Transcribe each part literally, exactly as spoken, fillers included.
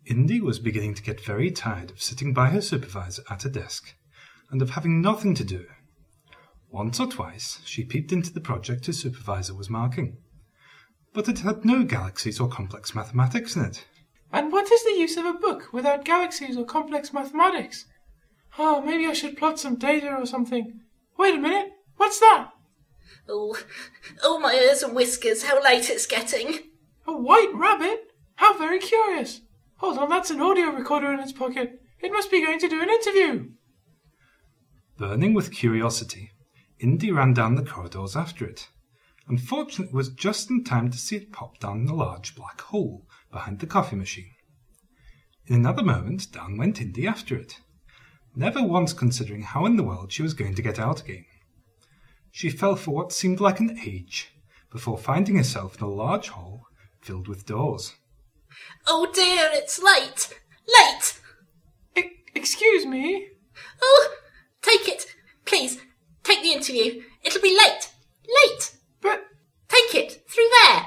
Indy was beginning to get very tired of sitting by her supervisor at a desk, and of having nothing to do. Once or twice she peeped into the project her supervisor was marking, but it had no galaxies or complex mathematics in it. And what is the use of a book without galaxies or complex mathematics? Oh, maybe I should plot some data or something. Wait a minute, what's that? Oh, oh, my ears and whiskers, how late it's getting. A white rabbit? How very curious. Hold on, that's an audio recorder in its pocket. It must be going to do an interview. Burning with curiosity, Indy ran down the corridors after it. Unfortunately, it was just in time to see it pop down the large black hole behind the coffee machine. In another moment, down went Indy after it, never once considering how in the world she was going to get out again. She fell for what seemed like an age, before finding herself in a large hall filled with doors. Oh dear, it's late! Late! I- excuse me? Oh, take it. Please, take the interview. It'll be late. Late! But... Take it, through there.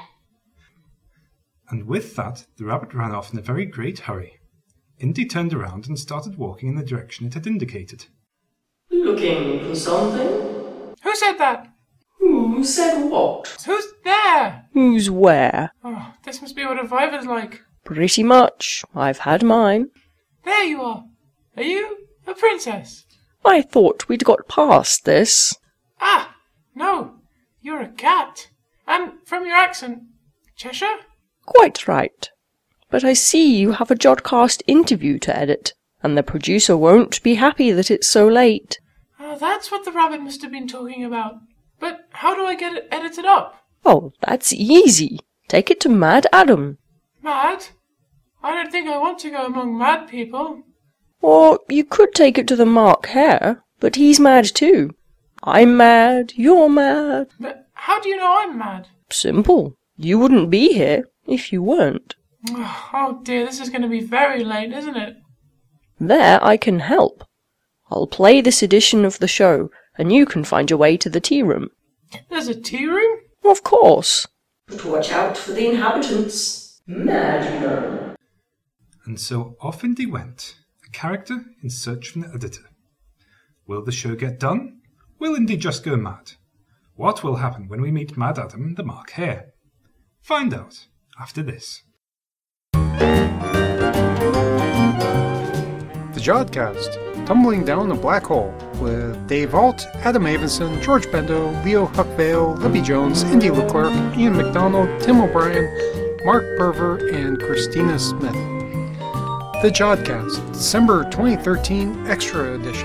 And with that, the rabbit ran off in a very great hurry. Indy turned around and started walking in the direction it had indicated. Looking for something? Who said that? Who said what? Who's there? Who's where? Oh, this must be what a viper's like. Pretty much. I've had mine. There you are. Are you a princess? I thought we'd got past this. Ah, no. You're a cat. And from your accent, Cheshire? Quite right. But I see you have a Jodcast interview to edit, and the producer won't be happy that it's so late. Oh, that's what the rabbit must have been talking about. But how do I get it edited up? Oh, that's easy. Take it to Mad Adam. Mad? I don't think I want to go among mad people. Or you could take it to the Mark Hare, but he's mad too. I'm mad, you're mad. But how do you know I'm mad? Simple. You wouldn't be here if you weren't. Oh dear, this is going to be very late, isn't it? There I can help. I'll play this edition of the show, and you can find your way to the tea room. There's a tea room? Of course. But watch out for the inhabitants. Mad, you know. And so off Indy went, a character in search of an editor. Will the show get done? Will Indy just go mad? What will happen when we meet Mad Adam and the Mark Hare? Find out after this. The Jodcast, tumbling down a black hole, with Dave Alt, Adam Avenson, George Bendo, Leo Huckvale, Libby Jones, Indy Leclerc, Ian McDonald, Tim O'Brien, Mark Perver, and Christina Smith. The Jodcast, December twenty thirteen Extra Edition.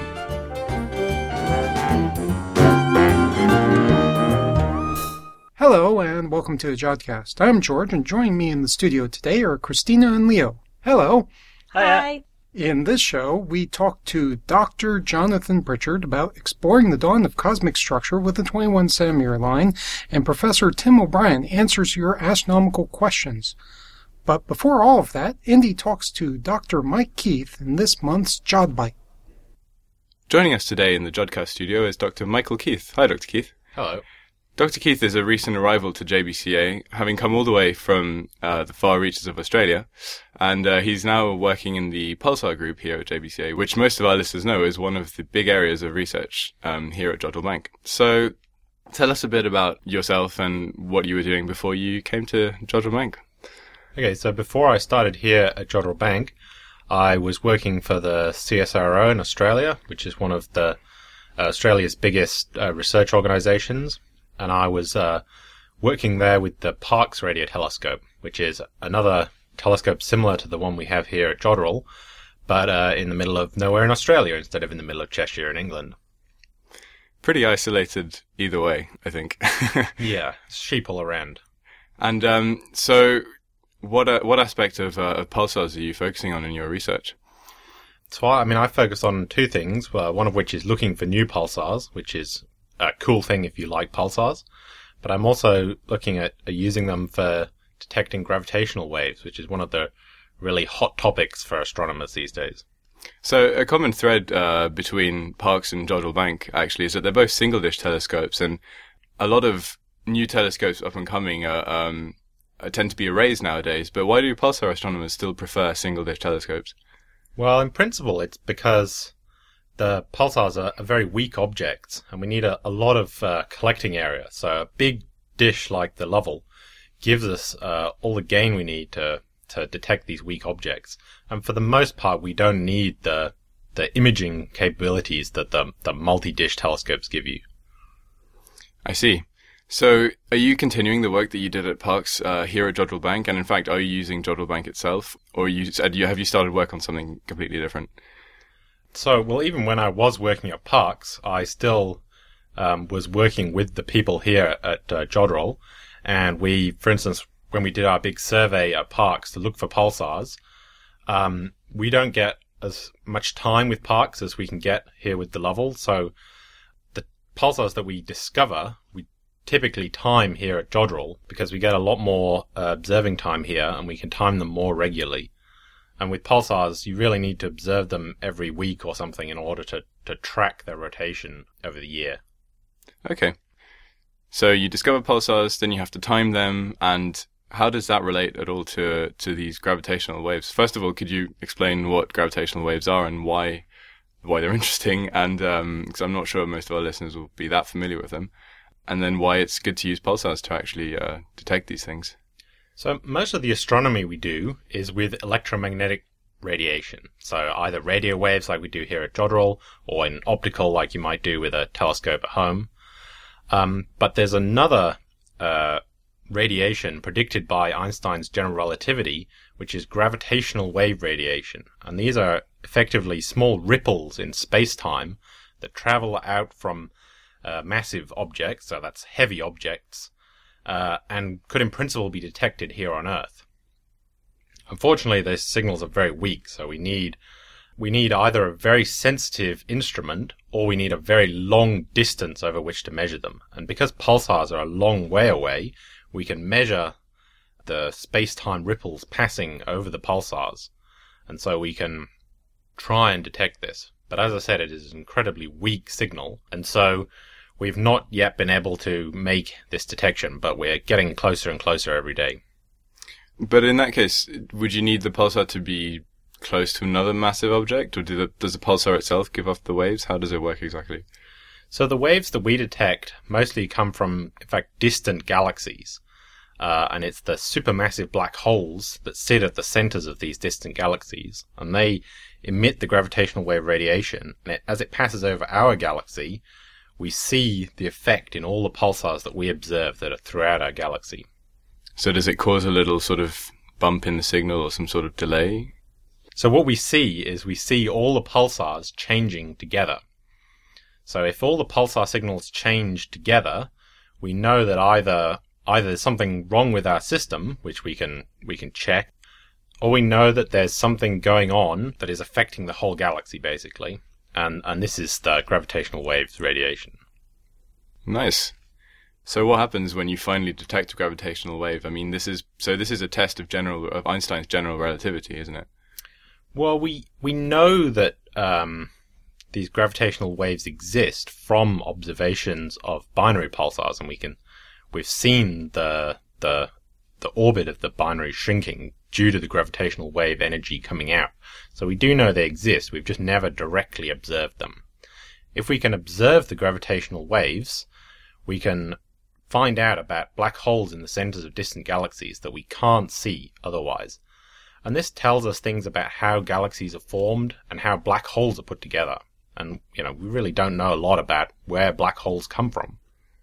Hello, and welcome to the Jodcast. I'm George, and joining me in the studio today are Christina and Leo. Hello. Hi. In this show, we talk to Doctor Jonathan Pritchard about exploring the dawn of cosmic structure with the twenty-one centimeter line, and Professor Tim O'Brien answers your astronomical questions. But before all of that, Indy talks to Doctor Mike Keith in this month's Jodbite. Joining us today in the Jodcast studio is Doctor Michael Keith. Hi, Doctor Keith. Hello. Doctor Keith is a recent arrival to J B C A, having come all the way from uh, the far reaches of Australia, and uh, he's now working in the Pulsar group here at J B C A, which most of our listeners know is one of the big areas of research um, here at Jodrell Bank. So, tell us a bit about yourself and what you were doing before you came to Jodrell Bank. Okay, so before I started here at Jodrell Bank, I was working for the C S I R O in Australia, which is one of the uh, Australia's biggest uh, research organisations. And I was uh, working there with the Parkes Radio Telescope, which is another telescope similar to the one we have here at Jodrell, but uh, in the middle of nowhere in Australia instead of in the middle of Cheshire in England. Pretty isolated either way, I think. Yeah, sheep all around. And um, so what uh, what aspect of, uh, of pulsars are you focusing on in your research? So, I mean, I focus on two things, uh, one of which is looking for new pulsars, which is a cool thing if you like pulsars, but I'm also looking at uh, using them for detecting gravitational waves, which is one of the really hot topics for astronomers these days. So a common thread uh, between Parkes and Jodrell Bank actually is that they're both single dish telescopes, and a lot of new telescopes up and coming are um, uh, tend to be arrays nowadays, but why do pulsar astronomers still prefer single-dish telescopes? Well, in principle, it's because the pulsars are, are very weak objects, and we need a, a lot of uh, collecting area. So a big dish like the Lovell gives us uh, all the gain we need to, to detect these weak objects. And for the most part, we don't need the the imaging capabilities that the, the multi-dish telescopes give you. I see. So are you continuing the work that you did at Parkes uh, here at Jodrell Bank? And in fact, are you using Jodrell Bank itself? Or you, have you started work on something completely different? So, well, even when I was working at Parkes, I still um, was working with the people here at uh, Jodrell. And we, for instance, when we did our big survey at Parkes to look for pulsars, um, we don't get as much time with Parkes as we can get here with the Lovell. So the pulsars that we discover, we typically time here at Jodrell because we get a lot more uh, observing time here and we can time them more regularly. And with pulsars, you really need to observe them every week or something in order to, to track their rotation over the year. Okay. So you discover pulsars, then you have to time them, and how does that relate at all to to these gravitational waves? First of all, could you explain what gravitational waves are and why why they're interesting? And because um, I'm not sure most of our listeners will be that familiar with them. And then why it's good to use pulsars to actually uh, detect these things. So most of the astronomy we do is with electromagnetic radiation. So either radio waves like we do here at Jodrell, or in optical like you might do with a telescope at home. Um, but there's another uh, radiation predicted by Einstein's general relativity, which is gravitational wave radiation. And these are effectively small ripples in space-time that travel out from uh, massive objects, so that's heavy objects, uh, and could in principle be detected here on Earth. Unfortunately, those signals are very weak, so we need we need either a very sensitive instrument or we need a very long distance over which to measure them. And because pulsars are a long way away, we can measure the space-time ripples passing over the pulsars. And so we can try and detect this. But as I said, it is an incredibly weak signal. And so we've not yet been able to make this detection, but we're getting closer and closer every day. But in that case, would you need the pulsar to be close to another massive object, or do the, does the pulsar itself give off the waves? How does it work exactly? So the waves that we detect mostly come from, in fact, distant galaxies. Uh, and it's the supermassive black holes that sit at the centers of these distant galaxies. And they emit the gravitational wave radiation. And it, as it passes over our galaxy, we see the effect in all the pulsars that we observe that are throughout our galaxy. So does it cause a little sort of bump in the signal or some sort of delay? So what we see is we see all the pulsars changing together. So if all the pulsar signals change together, we know that either either there's something wrong with our system, which we can we can check, or we know that there's something going on that is affecting the whole galaxy, basically. And and this is the gravitational waves radiation. Nice. So what happens when you finally detect a gravitational wave? I mean, this is so this is a test of general of Einstein's general relativity, isn't it? Well, we we know that um, these gravitational waves exist from observations of binary pulsars, and we can we've seen the the the orbit of the binary shrinking due to the gravitational wave energy coming out. So we do know they exist. We've just never directly observed them. If we can observe the gravitational waves, we can find out about black holes in the centers of distant galaxies that we can't see otherwise. And this tells us things about how galaxies are formed and how black holes are put together. And, you know, we really don't know a lot about where black holes come from.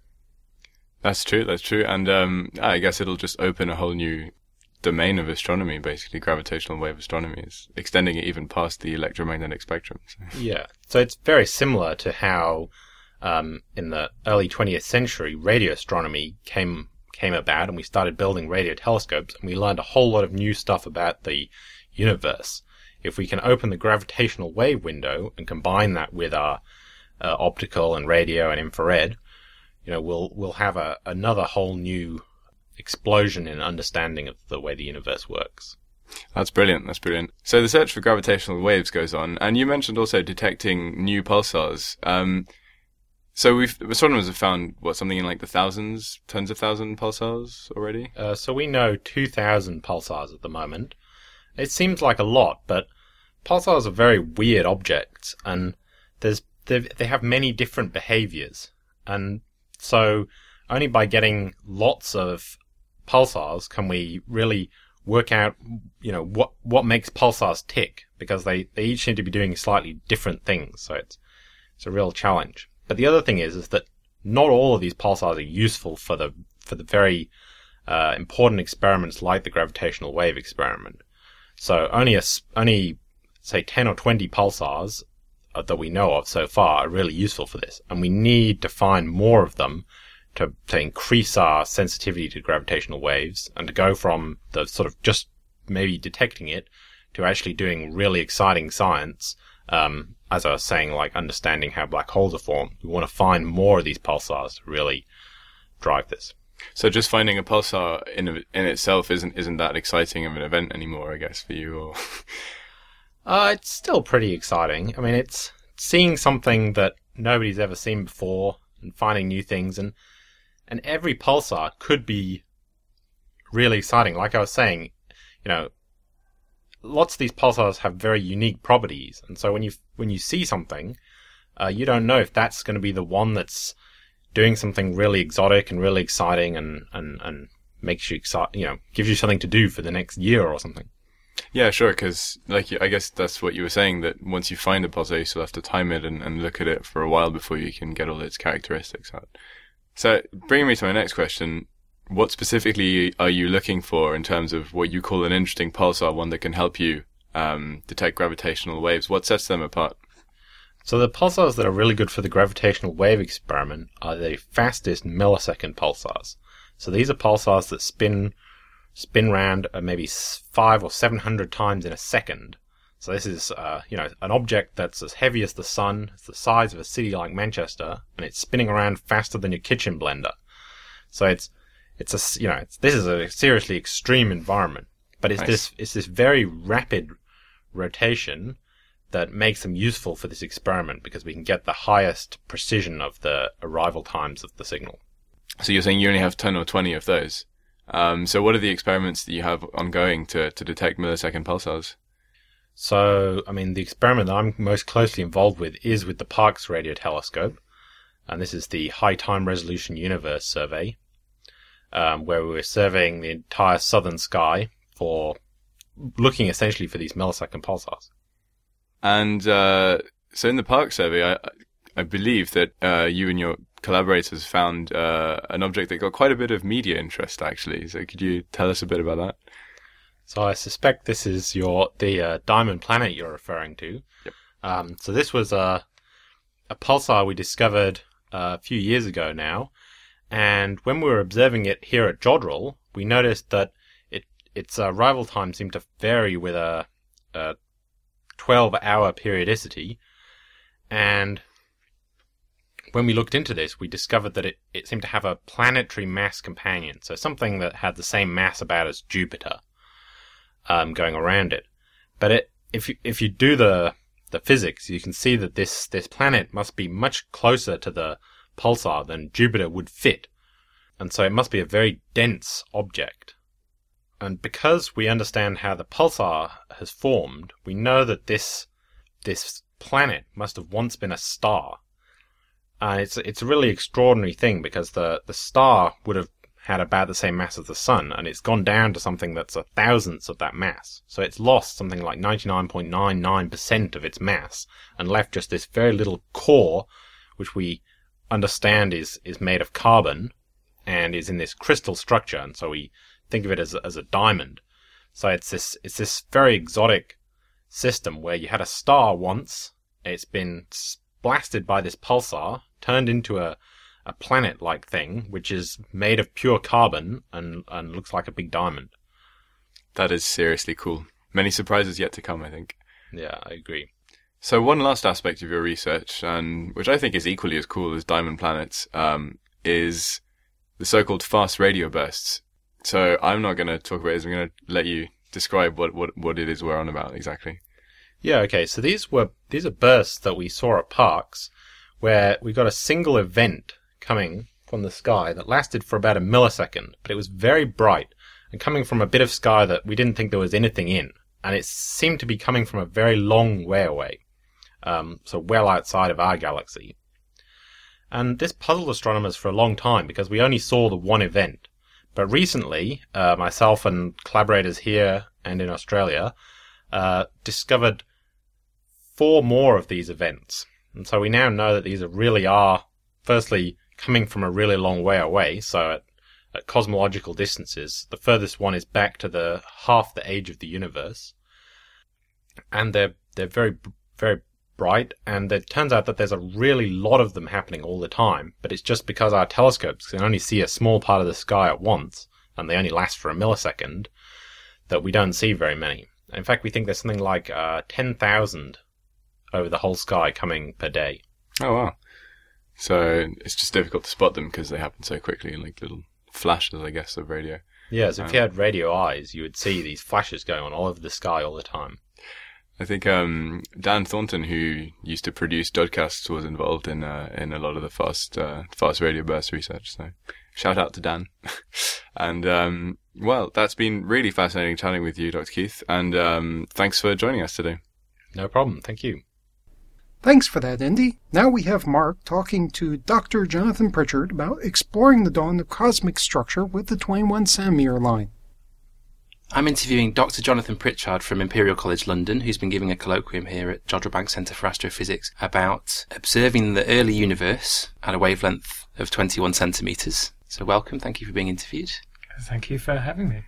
That's true, that's true. And um, I guess it'll just open a whole new domain of astronomy, basically. Gravitational wave astronomy is extending it even past the electromagnetic spectrum. So. Yeah. So it's very similar to how um, in the early twentieth century, radio astronomy came came about, and we started building radio telescopes, and we learned a whole lot of new stuff about the universe. If we can open the gravitational wave window and combine that with our uh, optical and radio and infrared, you know, we'll we'll have a another whole new explosion in understanding of the way the universe works. That's brilliant. That's brilliant. So the search for gravitational waves goes on, and you mentioned also detecting new pulsars. Um, So we've astronomers have found what something in like the thousands, tens of thousand pulsars already. Uh, so we know two thousand pulsars at the moment. It seems like a lot, but pulsars are very weird objects, and there's they have many different behaviors, and so only by getting lots of pulsars can we really work out, you know, what what makes pulsars tick, because they, they each seem to be doing slightly different things. So it's it's a real challenge. But the other thing is is that not all of these pulsars are useful for the for the very uh, important experiments like the gravitational wave experiment. So only a only say ten or twenty pulsars that we know of so far are really useful for this, and we need to find more of them to to increase our sensitivity to gravitational waves, and to go from the sort of just maybe detecting it to actually doing really exciting science. Um, as I was saying, like understanding how black holes are formed. We want to find more of these pulsars to really drive this. So just finding a pulsar in in itself isn't isn't that exciting of an event anymore, I guess, for you? Or uh, it's still pretty exciting. I mean, it's seeing something that nobody's ever seen before and finding new things, and and every pulsar could be really exciting. Like I was saying, you know, lots of these pulsars have very unique properties, and so when you when you see something, uh, you don't know if that's going to be the one that's doing something really exotic and really exciting, and and and makes you excite, you know, gives you something to do for the next year or something. Yeah, sure, because like I guess that's what you were saying, that once you find a pulsar, you still have to time it and, and look at it for a while before you can get all its characteristics out. So, bringing me to my next question, what specifically are you looking for in terms of what you call an interesting pulsar, one that can help you um, detect gravitational waves? What sets them apart? So the pulsars that are really good for the gravitational wave experiment are the fastest millisecond pulsars. So these are pulsars that spin spin round uh, maybe five or seven hundred times in a second. So this is, uh, you know, an object that's as heavy as the sun, it's the size of a city like Manchester, and it's spinning around faster than your kitchen blender. So it's it's a, you know, it's, this is a seriously extreme environment, but it's Nice. this it's this very rapid rotation that makes them useful for this experiment, because we can get the highest precision of the arrival times of the signal. So you're saying you only have ten or twenty of those. Um, so what are the experiments that you have ongoing to, to detect millisecond pulsars? So, I mean, the experiment that I'm most closely involved with is with the Parkes Radio Telescope, and this is the High Time Resolution Universe Survey, um, where we're surveying the entire southern sky for looking essentially for these millisecond pulsars. And uh, so in the Parkes survey, I, I believe that uh, you and your collaborators found uh, an object that got quite a bit of media interest, actually. So could you tell us a bit about that? So I suspect this is your the uh, diamond planet you're referring to. Yep. Um, so this was a a pulsar we discovered uh, a few years ago now, and when we were observing it here at Jodrell, we noticed that it its uh, arrival time seemed to vary with a, a twelve-hour periodicity, and when we looked into this, we discovered that it, it seemed to have a planetary mass companion, so something that had the same mass about as Jupiter. Um, going around it, but it, if you if you do the the physics, you can see that this this planet must be much closer to the pulsar than Jupiter would fit, and so it must be a very dense object. And because we understand how the pulsar has formed, we know that this this planet must have once been a star, and it's it's a really extraordinary thing, because the the star would have had about the same mass as the sun, and it's gone down to something that's a thousandth of that mass. So it's lost something like ninety-nine point nine nine percent of its mass and left just this very little core, which we understand is, is made of carbon and is in this crystal structure, and so we think of it as a, as a diamond. So it's this it's this very exotic system where you had a star once, it's been blasted by this pulsar, turned into a a planet-like thing, which is made of pure carbon and, and looks like a big diamond. That is seriously cool. Many surprises yet to come, I think. Yeah, I agree. So one last aspect of your research, and which I think is equally as cool as diamond planets, um, is the so-called fast radio bursts. So I'm not going to talk about this. I'm going to let you describe what, what, what it is we're on about exactly. Yeah, okay. So these were these are bursts that we saw at Parkes, where we got a single event coming from the sky that lasted for about a millisecond, but it was very bright and coming from a bit of sky that we didn't think there was anything in. And it seemed to be coming from a very long way away, um, so well outside of our galaxy. And this puzzled astronomers for a long time because we only saw the one event. But recently, uh, myself and collaborators here and in Australia uh, discovered four more of these events. And so we now know that these are really are, firstly, coming from a really long way away, so at, at cosmological distances. The furthest one is back to the half the age of the universe. And they're they're very, very bright, and it turns out that there's a really lot of them happening all the time, but it's just because our telescopes can only see a small part of the sky at once, and they only last for a millisecond, that we don't see very many. In fact, we think there's something like uh, ten thousand over the whole sky coming per day. Oh, wow. So it's just difficult to spot them because they happen so quickly, like little flashes, I guess, of radio. Yeah, so um, if you had radio eyes, you would see these flashes going on all over the sky all the time. I think um, Dan Thornton, who used to produce Dodcasts, was involved in uh, in a lot of the fast uh, fast radio burst research. So shout out to Dan. and um, well, that's been really fascinating chatting with you, Doctor Keith. And um, thanks for joining us today. No problem. Thank you. Thanks for that, Indy. Now we have Mark talking to Doctor Jonathan Pritchard about exploring the dawn of cosmic structure with the twenty-one centimeter line. I'm interviewing Doctor Jonathan Pritchard from Imperial College London, who's been giving a colloquium here at Jodrell Bank Centre for Astrophysics about observing the early universe at a wavelength of twenty-one centimetres. So welcome, thank you for being interviewed. Thank you for having me.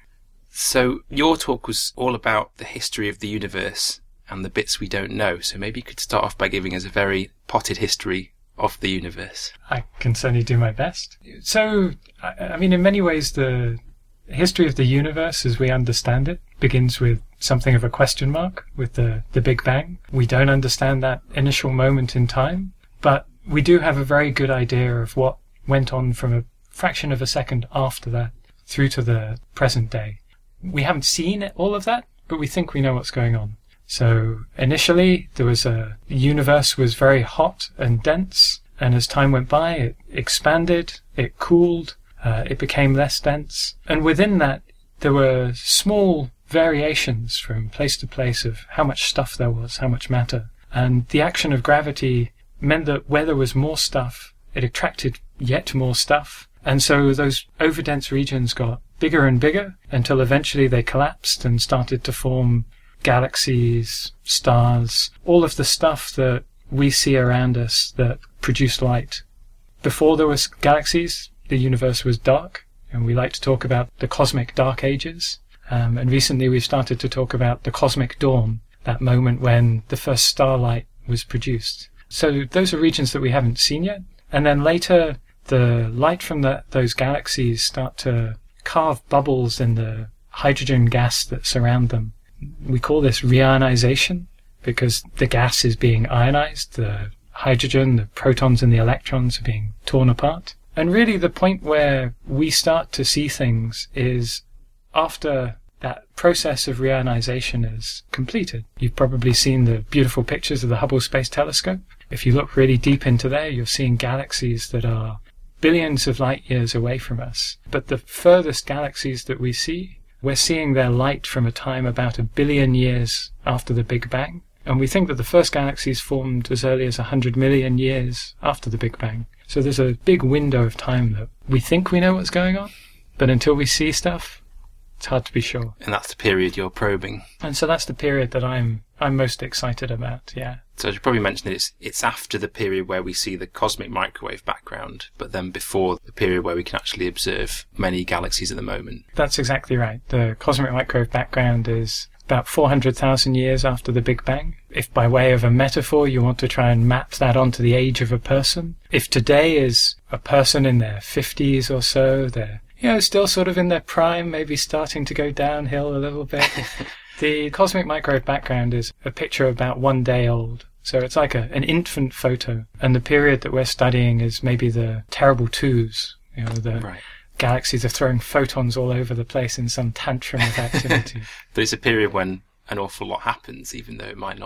So your talk was all about the history of the universe and the bits we don't know. So maybe you could start off by giving us a very potted history of the universe. I can certainly do my best. So, I, I mean, in many ways, the history of the universe as we understand it begins with something of a question mark, with the, the Big Bang. We don't understand that initial moment in time, but we do have a very good idea of what went on from a fraction of a second after that through to the present day. We haven't seen all of that, but we think we know what's going on. So initially there was a, the universe was very hot and dense, and as time went by it expanded, it cooled, uh, it became less dense, and within that there were small variations from place to place of how much stuff there was, how much matter. And the action of gravity meant that where there was more stuff, it attracted yet more stuff. And so those overdense regions got bigger and bigger until eventually they collapsed and started to form galaxies, stars, all of the stuff that we see around us that produce light. Before there was galaxies, the universe was dark, and we like to talk about the cosmic dark ages. Um, and recently we've started to talk about the cosmic dawn, that moment when the first starlight was produced. So those are regions that we haven't seen yet. And then later, the light from the, those galaxies start to carve bubbles in the hydrogen gas that surround them. We call this reionization because the gas is being ionized. The hydrogen, the protons and the electrons are being torn apart. And really the point where we start to see things is after that process of reionization is completed. You've probably seen the beautiful pictures of the Hubble Space Telescope. If you look really deep into there, you're seeing galaxies that are billions of light years away from us. But the furthest galaxies that we see, we're seeing their light from a time about a billion years after the Big Bang. And we think that the first galaxies formed as early as one hundred million years after the Big Bang. So there's a big window of time that we think we know what's going on, but until we see stuff, it's hard to be sure. And that's the period you're probing. And so that's the period that I'm I'm most excited about, yeah. So I should probably mention that it's, it's after the period where we see the cosmic microwave background, but then before the period where we can actually observe many galaxies at the moment. That's exactly right. The cosmic microwave background is about four hundred thousand years after the Big Bang. If by way of a metaphor you want to try and map that onto the age of a person, if today is a person in their fifties or so, they're, you know, still sort of in their prime, maybe starting to go downhill a little bit. The cosmic microwave background is a picture about one day old. So it's like a, an infant photo. And the period that we're studying is maybe the terrible twos, you know, the right. Galaxies are throwing photons all over the place in some tantrum of activity. But it's a period when an awful lot happens, even though it might not be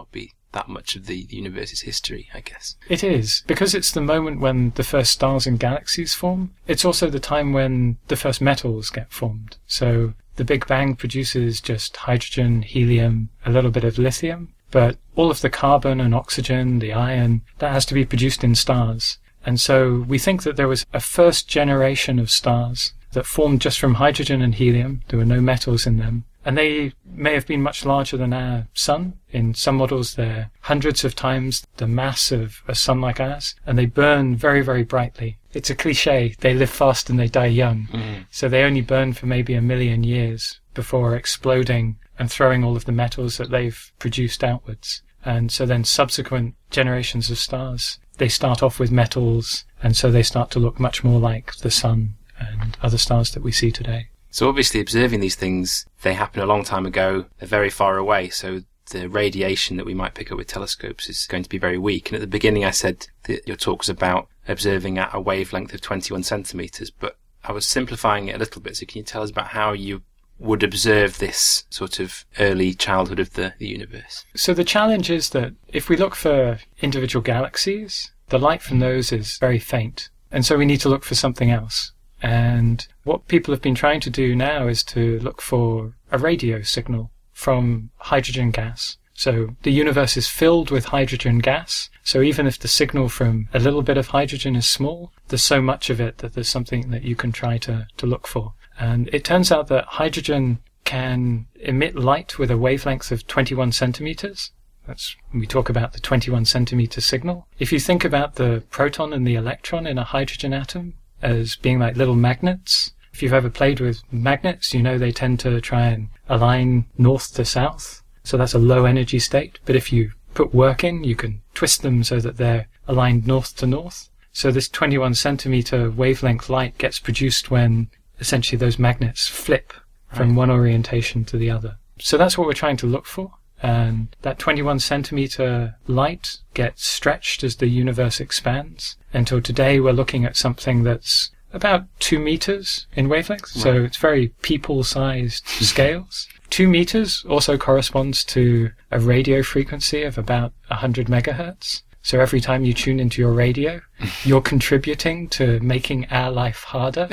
that much of the, the universe's history, I guess. It is. Because it's the moment when the first stars and galaxies form, it's also the time when the first metals get formed. So the Big Bang produces just hydrogen, helium, a little bit of lithium, but all of the carbon and oxygen, the iron, that has to be produced in stars. And so we think that there was a first generation of stars that formed just from hydrogen and helium. There were no metals in them. And they may have been much larger than our sun. In some models, they're hundreds of times the mass of a sun like ours, and they burn very, very brightly. It's a cliche. They live fast and they die young. Mm. So they only burn for maybe a million years before exploding and throwing all of the metals that they've produced outwards. And so then subsequent generations of stars, they start off with metals, and so they start to look much more like the sun and other stars that we see today. So obviously observing these things, they happen a long time ago, they're very far away, so the radiation that we might pick up with telescopes is going to be very weak. And at the beginning I said that your talk was about observing at a wavelength of twenty-one centimetres, but I was simplifying it a little bit, so can you tell us about how you would observe this sort of early childhood of the, the universe? So the challenge is that if we look for individual galaxies, the light from those is very faint, and so we need to look for something else. And what people have been trying to do now is to look for a radio signal from hydrogen gas. So the universe is filled with hydrogen gas. So even if the signal from a little bit of hydrogen is small, there's so much of it that there's something that you can try to, to look for. And it turns out that hydrogen can emit light with a wavelength of twenty-one centimeters. That's when we talk about the twenty-one centimeter signal. If you think about the proton and the electron in a hydrogen atom as being like little magnets, if you've ever played with magnets, you know they tend to try and align north to south. So that's a low energy state. But if you put work in, you can twist them so that they're aligned north to north. So this twenty-one centimeter wavelength light gets produced when essentially those magnets flip from right. one orientation to the other. So that's what we're trying to look for. And that twenty-one centimeter light gets stretched as the universe expands. Until today we're looking at something that's about two meters in wavelength. Right. So it's very people-sized scales. Two meters also corresponds to a radio frequency of about one hundred megahertz. So every time you tune into your radio, you're contributing to making our life harder.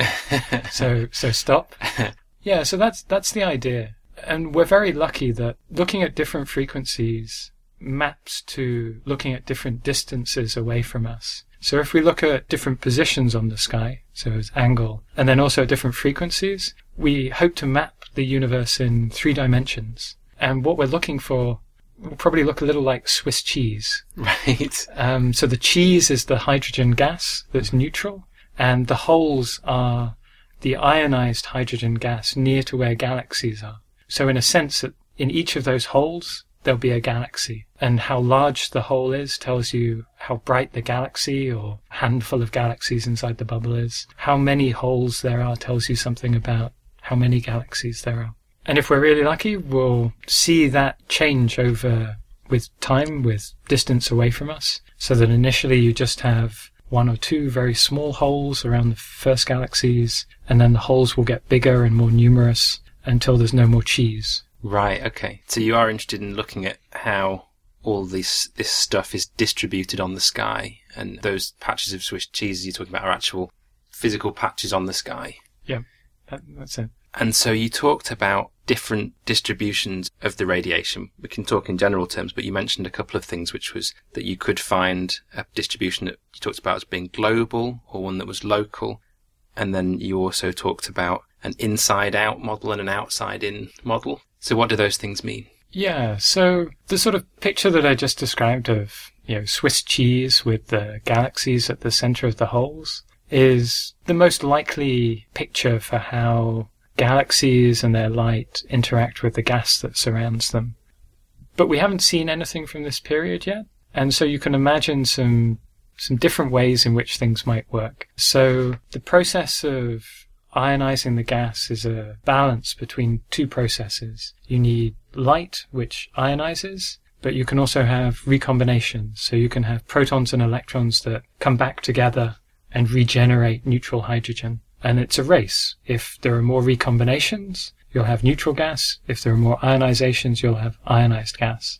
so so stop. Yeah, so that's that's the idea. And we're very lucky that looking at different frequencies maps to looking at different distances away from us. So if we look at different positions on the sky, so as angle, and then also at different frequencies, we hope to map the universe in three dimensions. And what we're looking for will probably look a little like Swiss cheese. Right. Um, so the cheese is the hydrogen gas that's neutral, and the holes are the ionized hydrogen gas near to where galaxies are. So in a sense, that in each of those holes, there'll be a galaxy. And how large the hole is tells you how bright the galaxy or handful of galaxies inside the bubble is. How many holes there are tells you something about how many galaxies there are. And if we're really lucky, we'll see that change over with time, with distance away from us. So that initially you just have one or two very small holes around the first galaxies, and then the holes will get bigger and more numerous until there's no more cheese. Right, okay. So you are interested in looking at how all this this stuff is distributed on the sky, and those patches of Swiss cheese you're talking about are actual physical patches on the sky. Yeah, that, that's it. And so you talked about different distributions of the radiation. We can talk in general terms, but you mentioned a couple of things, which was that you could find a distribution that you talked about as being global or one that was local. And then you also talked about an inside-out model and an outside-in model. So what do those things mean? Yeah, so the sort of picture that I just described of, you know, Swiss cheese with the galaxies at the center of the holes is the most likely picture for how galaxies and their light interact with the gas that surrounds them. But we haven't seen anything from this period yet, and so you can imagine some some different ways in which things might work. So the process of ionizing the gas is a balance between two processes. You need light, which ionizes, but you can also have recombinations. So you can have protons and electrons that come back together and regenerate neutral hydrogen. And it's a race. If there are more recombinations, you'll have neutral gas. If there are more ionizations, you'll have ionized gas.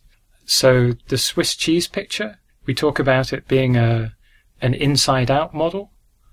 So the Swiss cheese picture, we talk about it being a an inside-out model.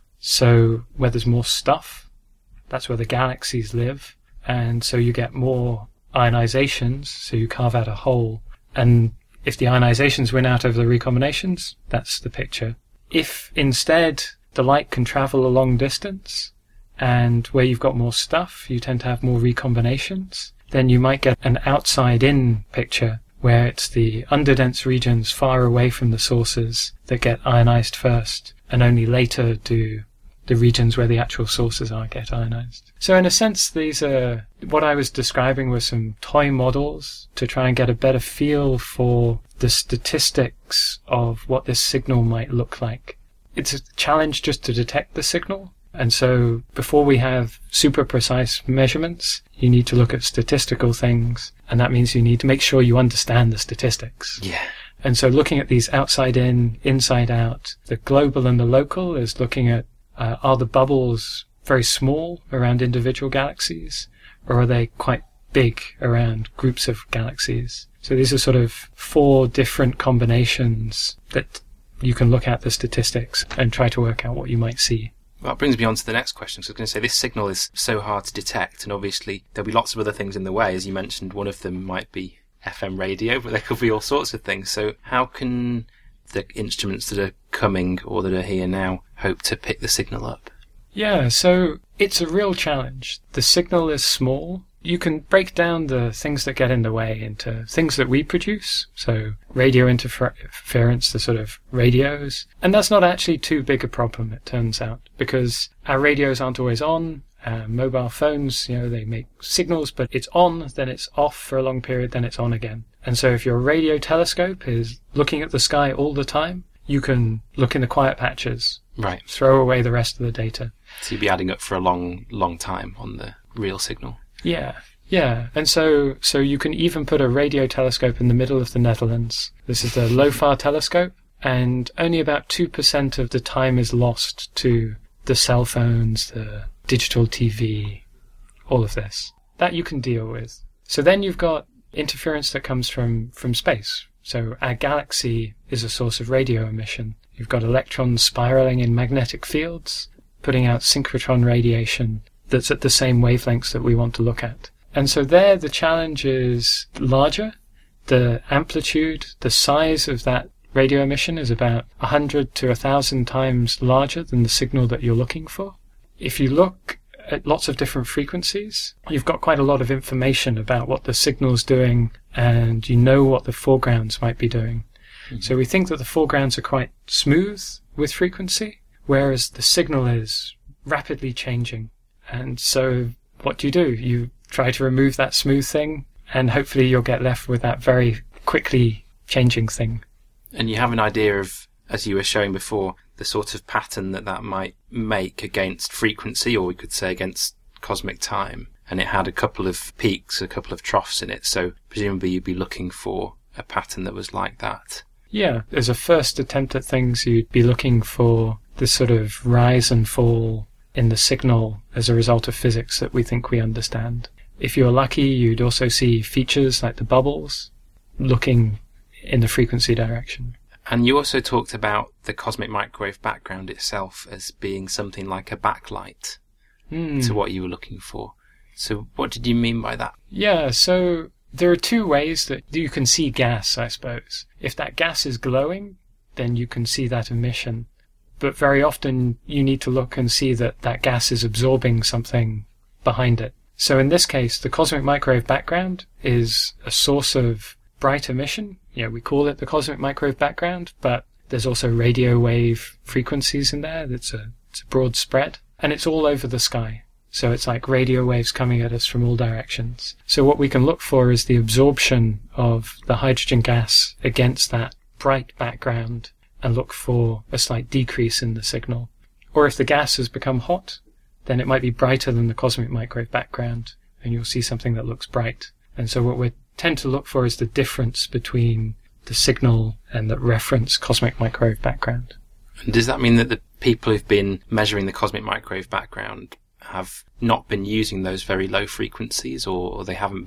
So where there's more stuff, that's where the galaxies live. And so you get more ionizations, so you carve out a hole. And if the ionizations win out over the recombinations, that's the picture. If instead the light can travel a long distance, and where you've got more stuff, you tend to have more recombinations, then you might get an outside-in picture, where it's the underdense regions far away from the sources that get ionized first, and only later do the regions where the actual sources are get ionized. So in a sense, these are what I was describing were some toy models to try and get a better feel for the statistics of what this signal might look like. It's a challenge just to detect the signal. And so before we have super precise measurements, you need to look at statistical things. And that means you need to make sure you understand the statistics. Yeah. And so looking at these outside in, inside out, the global and the local is looking at uh, are the bubbles very small around individual galaxies, or are they quite big around groups of galaxies? So these are sort of four different combinations that you can look at the statistics and try to work out what you might see. Well, that brings me on to the next question. So I was going to say, this signal is so hard to detect, and obviously there'll be lots of other things in the way. As you mentioned, one of them might be F M radio, but there could be all sorts of things. So how can the instruments that are coming or that are here now hope to pick the signal up? Yeah, so it's a real challenge. The signal is small. You can break down the things that get in the way into things that we produce. So radio interference, the sort of radios. And that's not actually too big a problem, it turns out, because our radios aren't always on. Uh, mobile phones, you know, they make signals, but it's on, then it's off for a long period, then it's on again. And so if your radio telescope is looking at the sky all the time, you can look in the quiet patches. Right. Throw away the rest of the data. So you'd be adding up for a long, long time on the real signal. Yeah. Yeah, and so so you can even put a radio telescope in the middle of the Netherlands. This is the LOFAR telescope, and only about two percent of the time is lost to the cell phones, the digital T V, all of this. That you can deal with. So then you've got interference that comes from, from space. So our galaxy is a source of radio emission. You've got electrons spiraling in magnetic fields, putting out synchrotron radiation that's at the same wavelengths that we want to look at. And so there the challenge is larger. The amplitude, the size of that radio emission is about one hundred to one thousand times larger than the signal that you're looking for. If you look at lots of different frequencies, you've got quite a lot of information about what the signal's doing, and you know what the foregrounds might be doing. Mm-hmm. So we think that the foregrounds are quite smooth with frequency, whereas the signal is rapidly changing. And so what do you do? You try to remove that smooth thing, and hopefully you'll get left with that very quickly changing thing. And you have an idea of, as you were showing before, the sort of pattern that that might make against frequency, or we could say against cosmic time. And it had a couple of peaks, a couple of troughs in it, so presumably you'd be looking for a pattern that was like that. Yeah, as a first attempt at things, you'd be looking for this sort of rise and fall in the signal as a result of physics that we think we understand. If you're lucky, you'd also see features like the bubbles looking in the frequency direction. And you also talked about the cosmic microwave background itself as being something like a backlight mm. to what you were looking for. So what did you mean by that? Yeah, so there are two ways that you can see gas, I suppose. If that gas is glowing, then you can see that emission. But very often you need to look and see that that gas is absorbing something behind it. So in this case, the cosmic microwave background is a source of bright emission. You know, we call it the cosmic microwave background, but there's also radio wave frequencies in there. It's a, it's a broad spread, and it's all over the sky. So it's like radio waves coming at us from all directions. So what we can look for is the absorption of the hydrogen gas against that bright background and look for a slight decrease in the signal. Or if the gas has become hot, then it might be brighter than the cosmic microwave background, and you'll see something that looks bright. And so what we tend to look for is the difference between the signal and the reference cosmic microwave background. And does that mean that the people who've been measuring the cosmic microwave background have not been using those very low frequencies, or, or they haven't been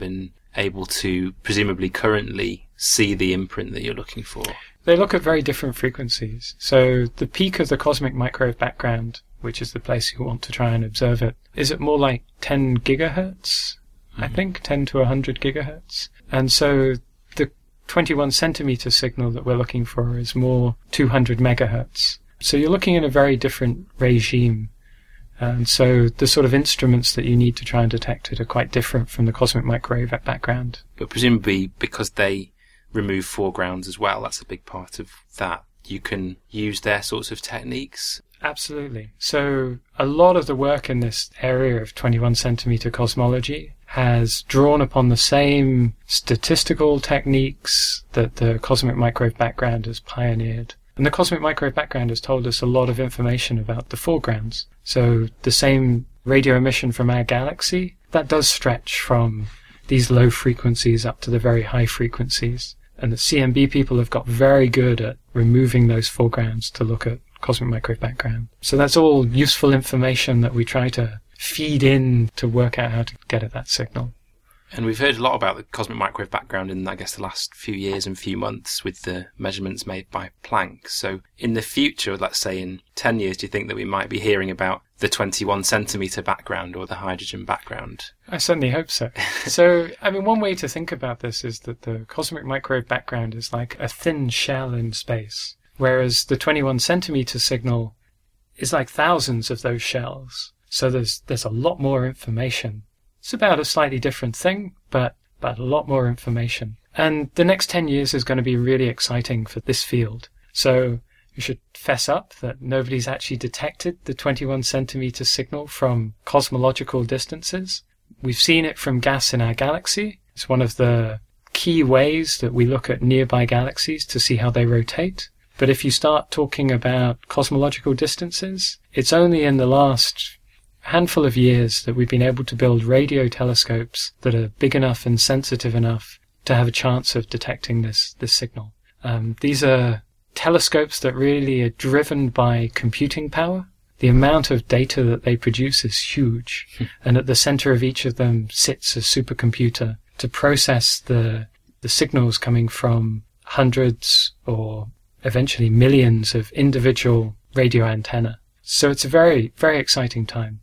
able to presumably currently see the imprint that you're looking for? They look at very different frequencies. So the peak of the cosmic microwave background, which is the place you want to try and observe it, is at more like ten gigahertz, mm-hmm. I think, ten to one hundred gigahertz. And so the twenty-one centimeter signal that we're looking for is more two hundred megahertz. So you're looking at a very different regime. And so the sort of instruments that you need to try and detect it are quite different from the cosmic microwave background. But presumably because they remove foregrounds as well, that's a big part of that. You can use their sorts of techniques. Absolutely. So a lot of the work in this area of twenty-one centimeter cosmology has drawn upon the same statistical techniques that the cosmic microwave background has pioneered. And the cosmic microwave background has told us a lot of information about the foregrounds. So the same radio emission from our galaxy, that does stretch from these low frequencies up to the very high frequencies. And the C M B people have got very good at removing those foregrounds to look at cosmic microwave background. So that's all useful information that we try to feed in to work out how to get at that signal. And we've heard a lot about the cosmic microwave background in, I guess, the last few years and few months with the measurements made by Planck. So in the future, let's say in ten years, do you think that we might be hearing about the twenty-one centimeter background or the hydrogen background? I certainly hope so. So, I mean, one way to think about this is that the cosmic microwave background is like a thin shell in space, whereas the twenty-one centimeter signal is like thousands of those shells. So there's there's a lot more information. It's about a slightly different thing, but, but a lot more information. And the next ten years is going to be really exciting for this field. So you should fess up that nobody's actually detected the twenty-one centimeter signal from cosmological distances. We've seen it from gas in our galaxy. It's one of the key ways that we look at nearby galaxies to see how they rotate. But if you start talking about cosmological distances, it's only in the last handful of years that we've been able to build radio telescopes that are big enough and sensitive enough to have a chance of detecting this this signal. Um, these are telescopes that really are driven by computing power. The amount of data that they produce is huge, and at the center of each of them sits a supercomputer to process the the signals coming from hundreds or eventually millions of individual radio antenna. So it's a very, very exciting time.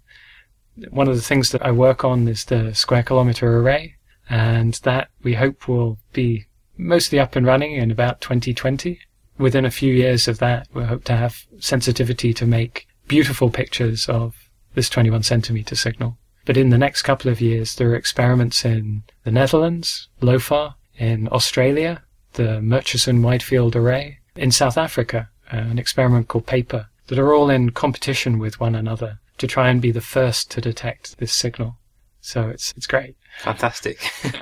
One of the things that I work on is the square kilometer array, and that we hope will be mostly up and running in about twenty twenty. Within a few years of that, we hope to have sensitivity to make beautiful pictures of this twenty-one centimeter signal. But in the next couple of years, there are experiments in the Netherlands, LOFAR, in Australia, the Murchison Widefield Array, in South Africa, uh, an experiment called PAPER, that are all in competition with one another to try and be the first to detect this signal. So it's it's great. Fantastic.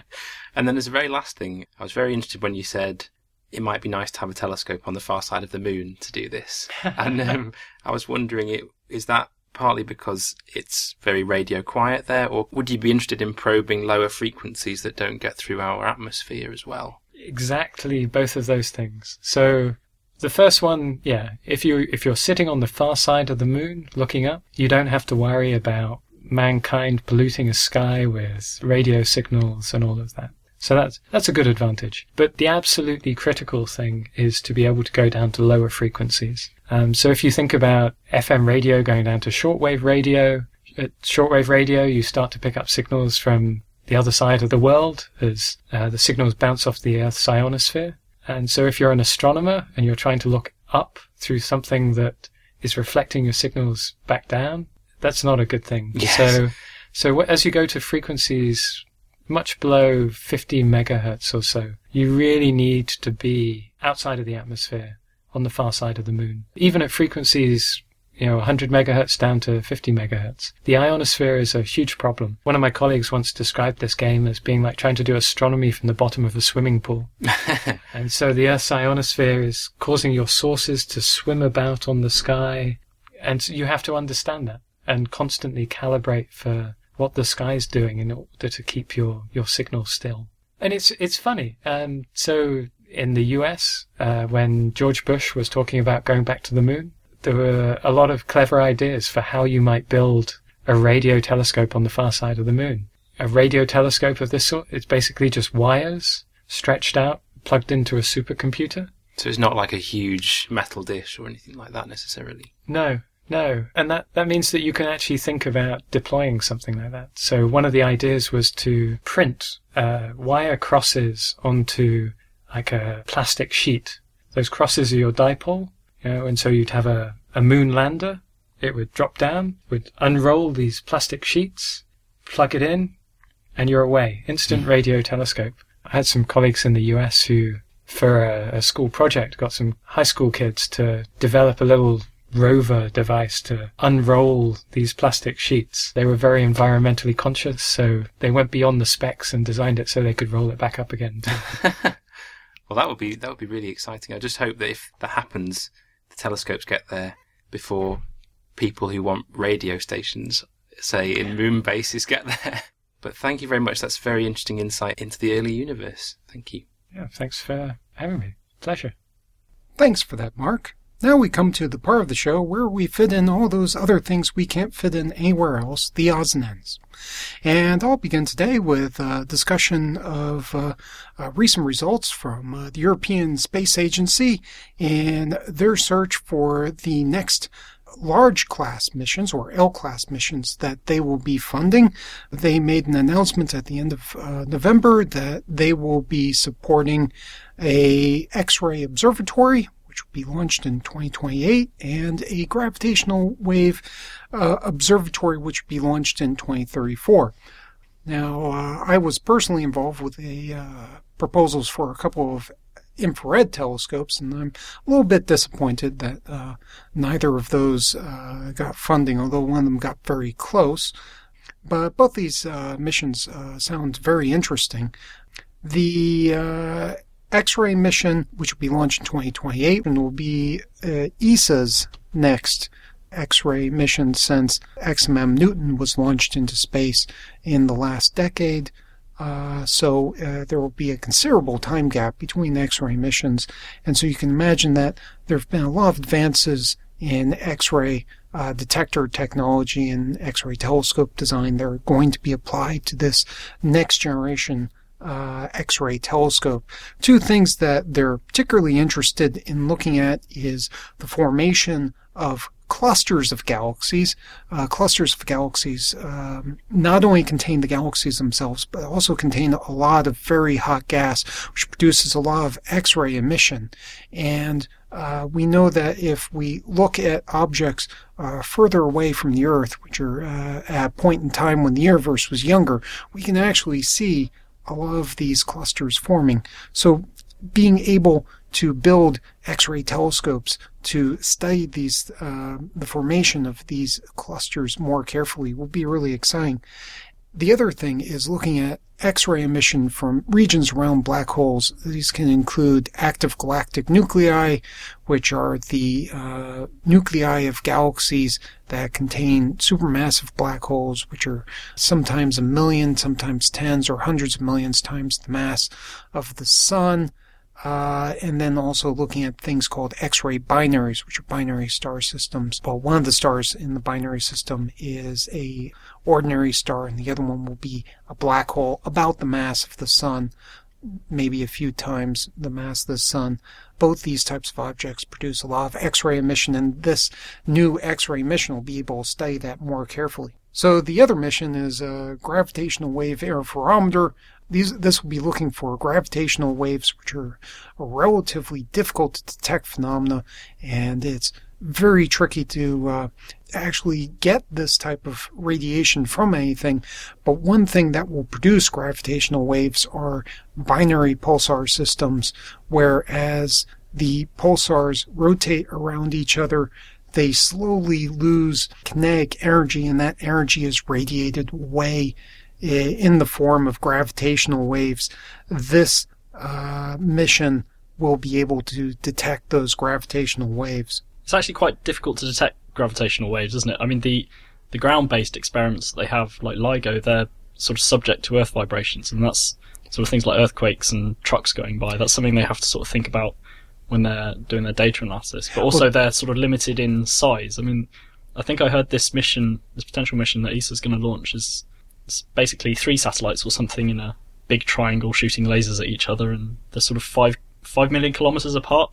And then as a very last thing, I was very interested when you said it might be nice to have a telescope on the far side of the moon to do this. And um, I was wondering, it, is that partly because it's very radio quiet there, or would you be interested in probing lower frequencies that don't get through our atmosphere as well? Exactly, both of those things. So the first one, yeah, if you if you're sitting on the far side of the moon looking up, you don't have to worry about mankind polluting a sky with radio signals and all of that. So that's that's a good advantage. But the absolutely critical thing is to be able to go down to lower frequencies. Um, so if you think about F M radio going down to shortwave radio, at shortwave radio you start to pick up signals from the other side of the world as uh, the signals bounce off the Earth's ionosphere. And so if you're an astronomer and you're trying to look up through something that is reflecting your signals back down, that's not a good thing. Yes. So, so as you go to frequencies much below fifty megahertz or so, you really need to be outside of the atmosphere on the far side of the moon. Even at frequencies, you know, one hundred megahertz down to fifty megahertz, the ionosphere is a huge problem. One of my colleagues once described this game as being like trying to do astronomy from the bottom of a swimming pool. And so the Earth's ionosphere is causing your sources to swim about on the sky, and so you have to understand that and constantly calibrate for what the sky's doing in order to keep your, your signal still. And it's it's funny. Um, so in the U S, uh, when George Bush was talking about going back to the moon, there were a lot of clever ideas for how you might build a radio telescope on the far side of the moon. a radio telescope of this sort. It's basically just wires stretched out, plugged into a supercomputer. So it's not like a huge metal dish or anything like that necessarily? No, no. And that, that means that you can actually think about deploying something like that. So one of the ideas was to print uh, wire crosses onto like a plastic sheet. Those crosses are your dipole, you know, and so you'd have a, a moon lander. It would drop down, would unroll these plastic sheets, plug it in, and you're away. Instant radio telescope. I had some colleagues in the U S who, for a, a school project, got some high school kids to develop a little rover device to unroll these plastic sheets. They were very environmentally conscious, so they went beyond the specs and designed it so they could roll it back up again. Well, that would be that would be really exciting. I just hope that if that happens, the telescopes get there before people who want radio stations, say in moon bases, get there. But thank you very much. That's very interesting insight into the early universe. Thank you. Yeah, thanks for having me. Pleasure. Thanks for that, Mark. Now we come to the part of the show where we fit in all those other things we can't fit in anywhere else, the odds and ends. And I'll begin today with a discussion of uh, uh, recent results from uh, the European Space Agency in their search for the next large class missions, or L-class missions, that they will be funding. They made an announcement at the end of uh, November that they will be supporting a X-ray observatory, which will be launched in twenty twenty-eight, and a gravitational wave uh, observatory, which will be launched in twenty thirty-four. Now, uh, I was personally involved with the uh, proposals for a couple of infrared telescopes, and I'm a little bit disappointed that uh, neither of those uh, got funding, although one of them got very close. But both these uh, missions uh, sound very interesting. The uh, X-ray mission, which will be launched in twenty twenty-eight, and will be uh, E S A's next X-ray mission since X M M Newton was launched into space in the last decade. Uh, so uh, there will be a considerable time gap between X-ray missions, and so you can imagine that there have been a lot of advances in X-ray uh, detector technology and X-ray telescope design that are going to be applied to this next generation uh, X-ray telescope. Two things that they're particularly interested in looking at is the formation of clusters of galaxies. Uh, clusters of galaxies um, not only contain the galaxies themselves, but also contain a lot of very hot gas, which produces a lot of X-ray emission. And uh, we know that if we look at objects uh, further away from the Earth, which are uh, at a point in time when the universe was younger, we can actually see a lot of these clusters forming. So being able to build X-ray telescopes to study these, uh, the formation of these clusters more carefully will be really exciting. The other thing is looking at X-ray emission from regions around black holes. These can include active galactic nuclei, which are the uh, nuclei of galaxies that contain supermassive black holes, which are sometimes a million, sometimes tens or hundreds of millions times the mass of the Sun. Uh, and then also looking at things called X-ray binaries, which are binary star systems. Well, one of the stars in the binary system is a ordinary star, and the other one will be a black hole about the mass of the Sun, maybe a few times the mass of the Sun. Both these types of objects produce a lot of X-ray emission, and this new X-ray mission will be able to study that more carefully. So the other mission is a gravitational wave interferometer. These, this will be looking for gravitational waves, which are relatively difficult to detect phenomena, and it's very tricky to uh, actually get this type of radiation from anything. But one thing that will produce gravitational waves are binary pulsar systems, whereas the pulsars rotate around each other, they slowly lose kinetic energy, and that energy is radiated away in the form of gravitational waves. This uh, mission will be able to detect those gravitational waves. It's actually quite difficult to detect gravitational waves, isn't it? I mean, the the ground-based experiments that they have, like LIGO, they're sort of subject to Earth vibrations, and that's sort of things like earthquakes and trucks going by. That's something they have to sort of think about when they're doing their data analysis. But also, well, they're sort of limited in size. I mean, I think I heard this mission, this potential mission that E S A's going to launch is It's basically three satellites or something in a big triangle shooting lasers at each other, and they're sort of five five million kilometers apart.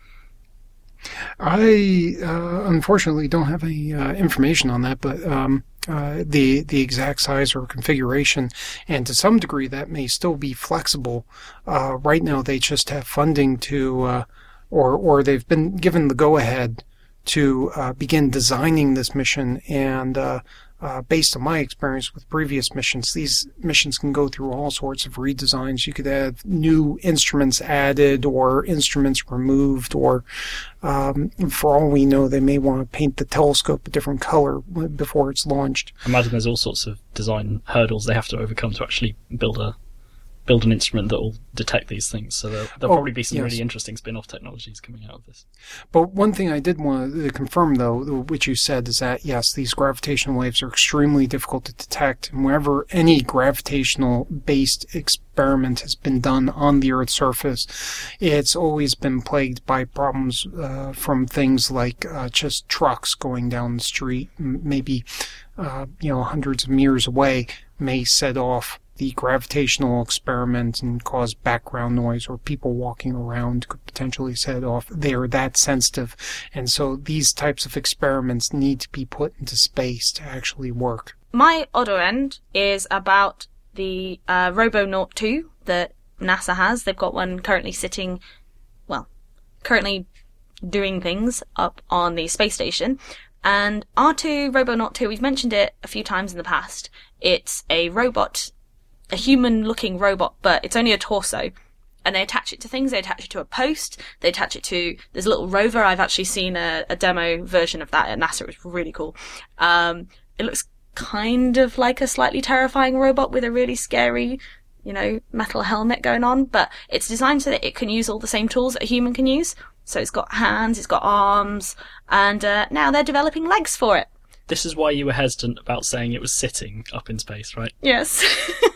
I uh, unfortunately don't have any uh, information on that, but um, uh, the the exact size or configuration, and to some degree that may still be flexible. Uh, right now, they just have funding to, uh, or or they've been given the go ahead to uh, begin designing this mission. And uh, uh, based on my experience with previous missions, these missions can go through all sorts of redesigns. You could have new instruments added or instruments removed, or um, for all we know, they may want to paint the telescope a different color before it's launched. I imagine there's all sorts of design hurdles they have to overcome to actually build a build an instrument that will detect these things. So there'll, there'll Oh, probably be some yes. really interesting spin-off technologies coming out of this. But one thing I did want to confirm, though, which you said, is that, yes, these gravitational waves are extremely difficult to detect. And wherever any gravitational-based experiment has been done on the Earth's surface, it's always been plagued by problems uh, from things like uh, just trucks going down the street, m- maybe uh, you know, hundreds of meters away, may set off the gravitational experiment and cause background noise, or people walking around could potentially set it off. They are that sensitive. And so these types of experiments need to be put into space to actually work. My odder end is about the uh, Robonaut two that NASA has. They've got one currently sitting, well, currently doing things up on the space station. And R two, Robonaut two, we've mentioned it a few times in the past. It's a robot, a human-looking robot, but it's only a torso. And they attach it to things. They attach it to a post. They attach it to... There's a little rover. I've actually seen a, a demo version of that at NASA. It was really cool. Um, it looks kind of like a slightly terrifying robot with a really scary, you know, metal helmet going on. But it's designed so that it can use all the same tools that a human can use. So it's got hands, it's got arms, and uh, now they're developing legs for it. This is why you were hesitant about saying it was sitting up in space, right? Yes.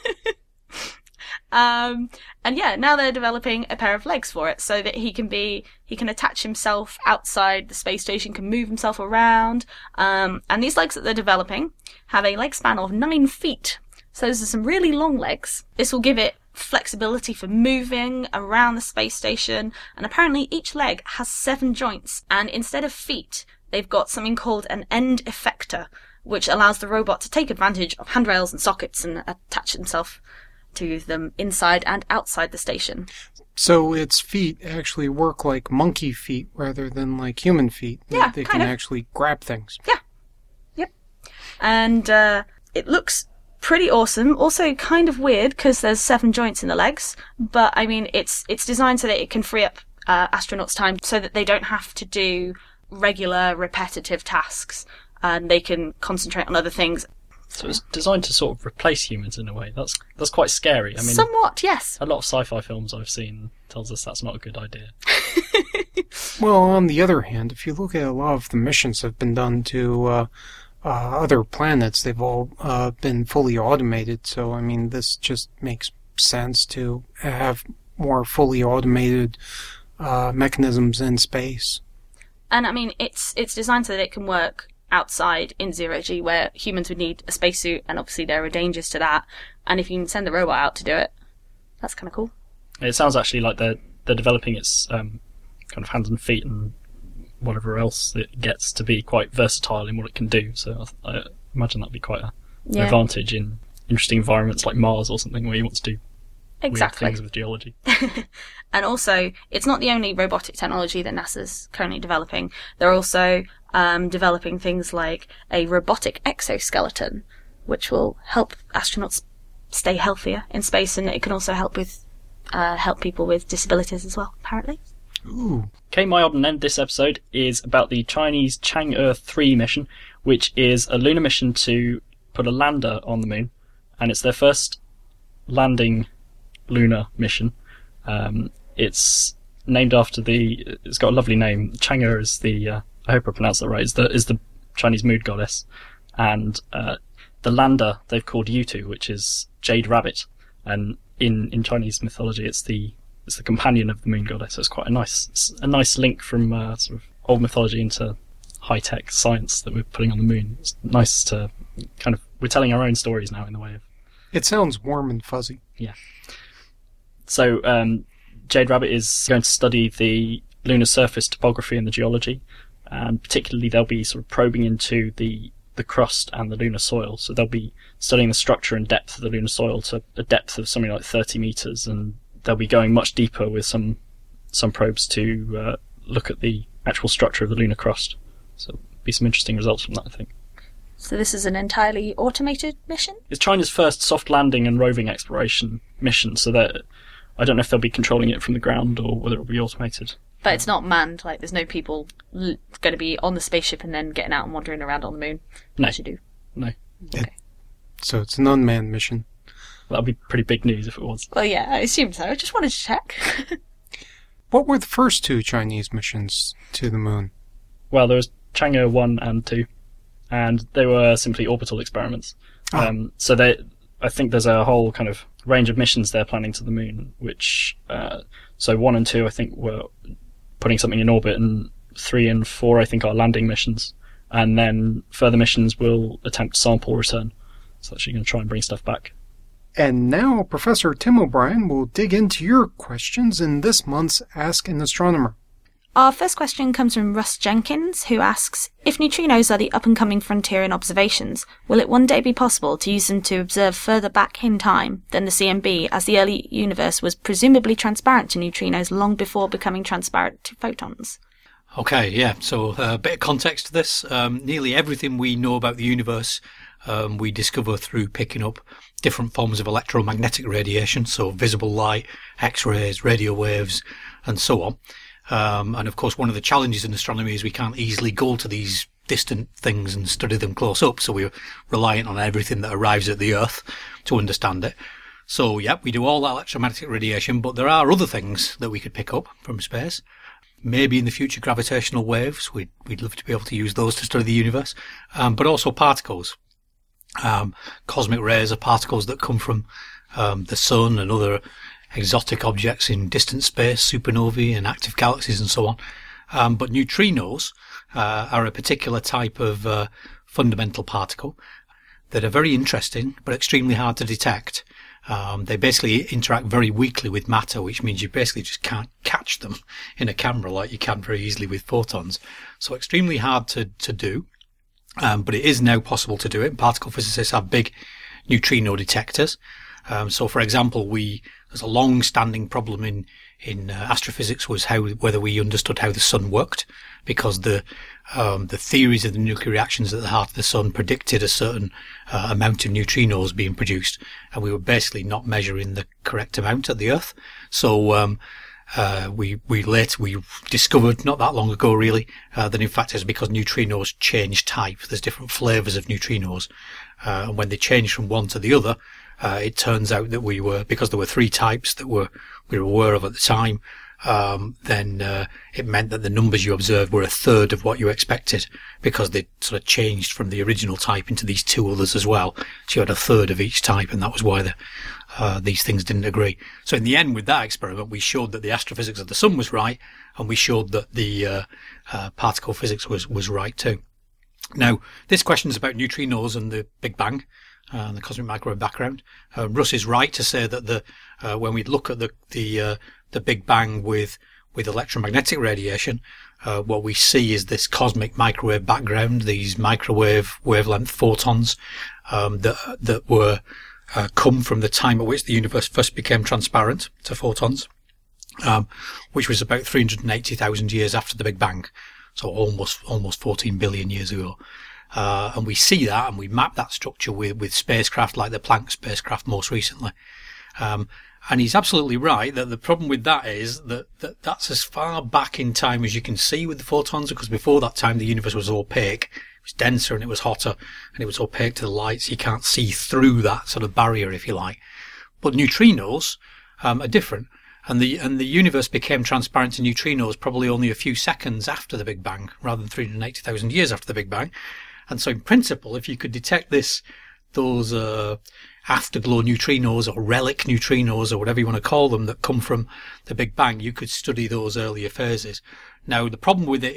um, and yeah, now they're developing a pair of legs for it so that he can be, he can attach himself outside the space station, can move himself around. Um, and these legs that they're developing have a leg span of nine feet. So those are some really long legs. This will give it flexibility for moving around the space station. And apparently each leg has seven joints. And instead of feet, they've got something called an end effector, which allows the robot to take advantage of handrails and sockets and attach himself to them inside and outside the station. So its feet actually work like monkey feet rather than like human feet. Yeah, They kind can of. actually grab things. Yeah. Yep. And uh, it looks pretty awesome. Also kind of weird because there's seven joints in the legs. But, I mean, it's it's designed so that it can free up uh, astronauts' time so that they don't have to do regular repetitive tasks and they can concentrate on other things. So it's designed to sort of replace humans in a way. That's that's quite scary. I mean, somewhat, yes. A lot of sci-fi films I've seen tells us that's not a good idea. Well, on the other hand, if you look at a lot of the missions that have been done to uh, uh, other planets, they've all uh, been fully automated. So, I mean, this just makes sense to have more fully automated uh, mechanisms in space. And I mean, it's it's designed so that it can work outside in zero G, where humans would need a spacesuit, and obviously there are dangers to that. And if you can send the robot out to do it, that's kind of cool. It sounds actually like they're they're developing its um, kind of hands and feet and whatever else it gets to be quite versatile in what it can do. So I, I imagine that'd be quite a, Yeah. an advantage in interesting environments like Mars or something where you want to do Exactly. weird things with geology. And also, it's not the only robotic technology that NASA's currently developing. They're also um, developing things like a robotic exoskeleton, which will help astronauts stay healthier in space, and it can also help with uh, help people with disabilities as well, apparently. Ooh. Okay, my odd and end this episode is about the Chinese Chang'e three mission, which is a lunar mission to put a lander on the moon, and it's their first landing lunar mission. Um, it's named after the. It's got a lovely name. Chang'e is the. Uh, I hope I pronounced that right. Is the is the Chinese moon goddess, and uh, the lander they've called Yutu, which is Jade Rabbit, and in, in Chinese mythology, it's the it's the companion of the moon goddess. So it's quite a nice it's a nice link from uh, sort of old mythology into high tech science that we're putting on the moon. It's nice to kind of we're telling our own stories now in the way of It sounds warm and fuzzy. Yeah. So um, Jade Rabbit is going to study the lunar surface topography and the geology, and particularly they'll be sort of probing into the the crust and the lunar soil. So they'll be studying the structure and depth of the lunar soil to a depth of something like thirty meters, and they'll be going much deeper with some some probes to uh, look at the actual structure of the lunar crust. So there'll be some interesting results from that, I think. So this is an entirely automated mission? It's China's first soft landing and roving exploration mission, so that I don't know if they'll be controlling it from the ground or whether it'll be automated. But it's not manned, like there's no people l- going to be on the spaceship and then getting out and wandering around on the moon. No. As you do. No. Okay. So it's an unmanned mission. That would be pretty big news if it was. Well, yeah, I assumed so. I just wanted to check. What were the first two Chinese missions to the moon? Well, there was Chang'e one and two, and they were simply orbital experiments. Oh. Um, so they, I think there's a whole kind of range of missions they're planning to the moon, which, uh, so one and two I think were putting something in orbit, and three and four I think are landing missions, and then further missions will attempt sample return. So actually going to try and bring stuff back. And now Professor Tim O'Brien will dig into your questions in this month's Ask an Astronomer. Our first question comes from Russ Jenkins, who asks, if neutrinos are the up-and-coming frontier in observations, will it one day be possible to use them to observe further back in time than the C M B, as the early universe was presumably transparent to neutrinos long before becoming transparent to photons? Okay, yeah, so a uh, bit of context to this. Um, nearly everything we know about the universe um, we discover through picking up different forms of electromagnetic radiation, so visible light, X-rays, radio waves, and so on. Um, and of course, one of the challenges in astronomy is we can't easily go to these distant things and study them close up, so we're reliant on everything that arrives at the Earth to understand it. So, yeah, we do all that electromagnetic radiation, but there are other things that we could pick up from space. Maybe in the future, gravitational waves. We'd, we'd love to be able to use those to study the universe. Um, but also particles. Um, cosmic rays are particles that come from um, the sun and other exotic objects in distant space, supernovae and active galaxies and so on. Um, but neutrinos uh, are a particular type of uh, fundamental particle that are very interesting but extremely hard to detect. Um, they basically interact very weakly with matter, which means you basically just can't catch them in a camera like you can very easily with photons. So extremely hard to, to do, um, but it is now possible to do it. Particle physicists have big neutrino detectors. Um, so, for example, we there's a long-standing problem in in uh, astrophysics was how whether we understood how the sun worked, because the um, the theories of the nuclear reactions at the heart of the sun predicted a certain uh, amount of neutrinos being produced, and we were basically not measuring the correct amount at the Earth. So um, uh, we we later we discovered not that long ago really uh, that in fact it's because neutrinos change type. There's different flavors of neutrinos, uh, and when they change from one to the other. Uh, it turns out that we were, because there were three types that were, we were aware of at the time, um, then, uh, it meant that the numbers you observed were a third of what you expected, because they sort of changed from the original type into these two others as well. So you had a third of each type, and that was why the, uh, these things didn't agree. So in the end, with that experiment, we showed that the astrophysics of the sun was right, and we showed that the, uh, uh, particle physics was, was right too. Now, this question is about neutrinos and the Big Bang. Uh, the cosmic microwave background. Uh, Russ is right to say that the uh, when we look at the the uh, the Big Bang with with electromagnetic radiation, uh, what we see is this cosmic microwave background, these microwave wavelength photons um, that that were uh, come from the time at which the universe first became transparent to photons, um, which was about three hundred eighty thousand years after the Big Bang, so almost almost fourteen billion years ago. Uh, and we see that, and we map that structure with, with spacecraft like the Planck spacecraft most recently. Um, and he's absolutely right that the problem with that is that, that that's as far back in time as you can see with the photons, because before that time the universe was opaque. It was denser and it was hotter and it was opaque to the light, so you can't see through that sort of barrier, if you like. But neutrinos um, are different. And the and the universe became transparent to neutrinos probably only a few seconds after the Big Bang, rather than three hundred eighty thousand years after the Big Bang. And so in principle, if you could detect this, those uh, afterglow neutrinos or relic neutrinos or whatever you want to call them that come from the Big Bang, you could study those earlier phases. Now, the problem with it is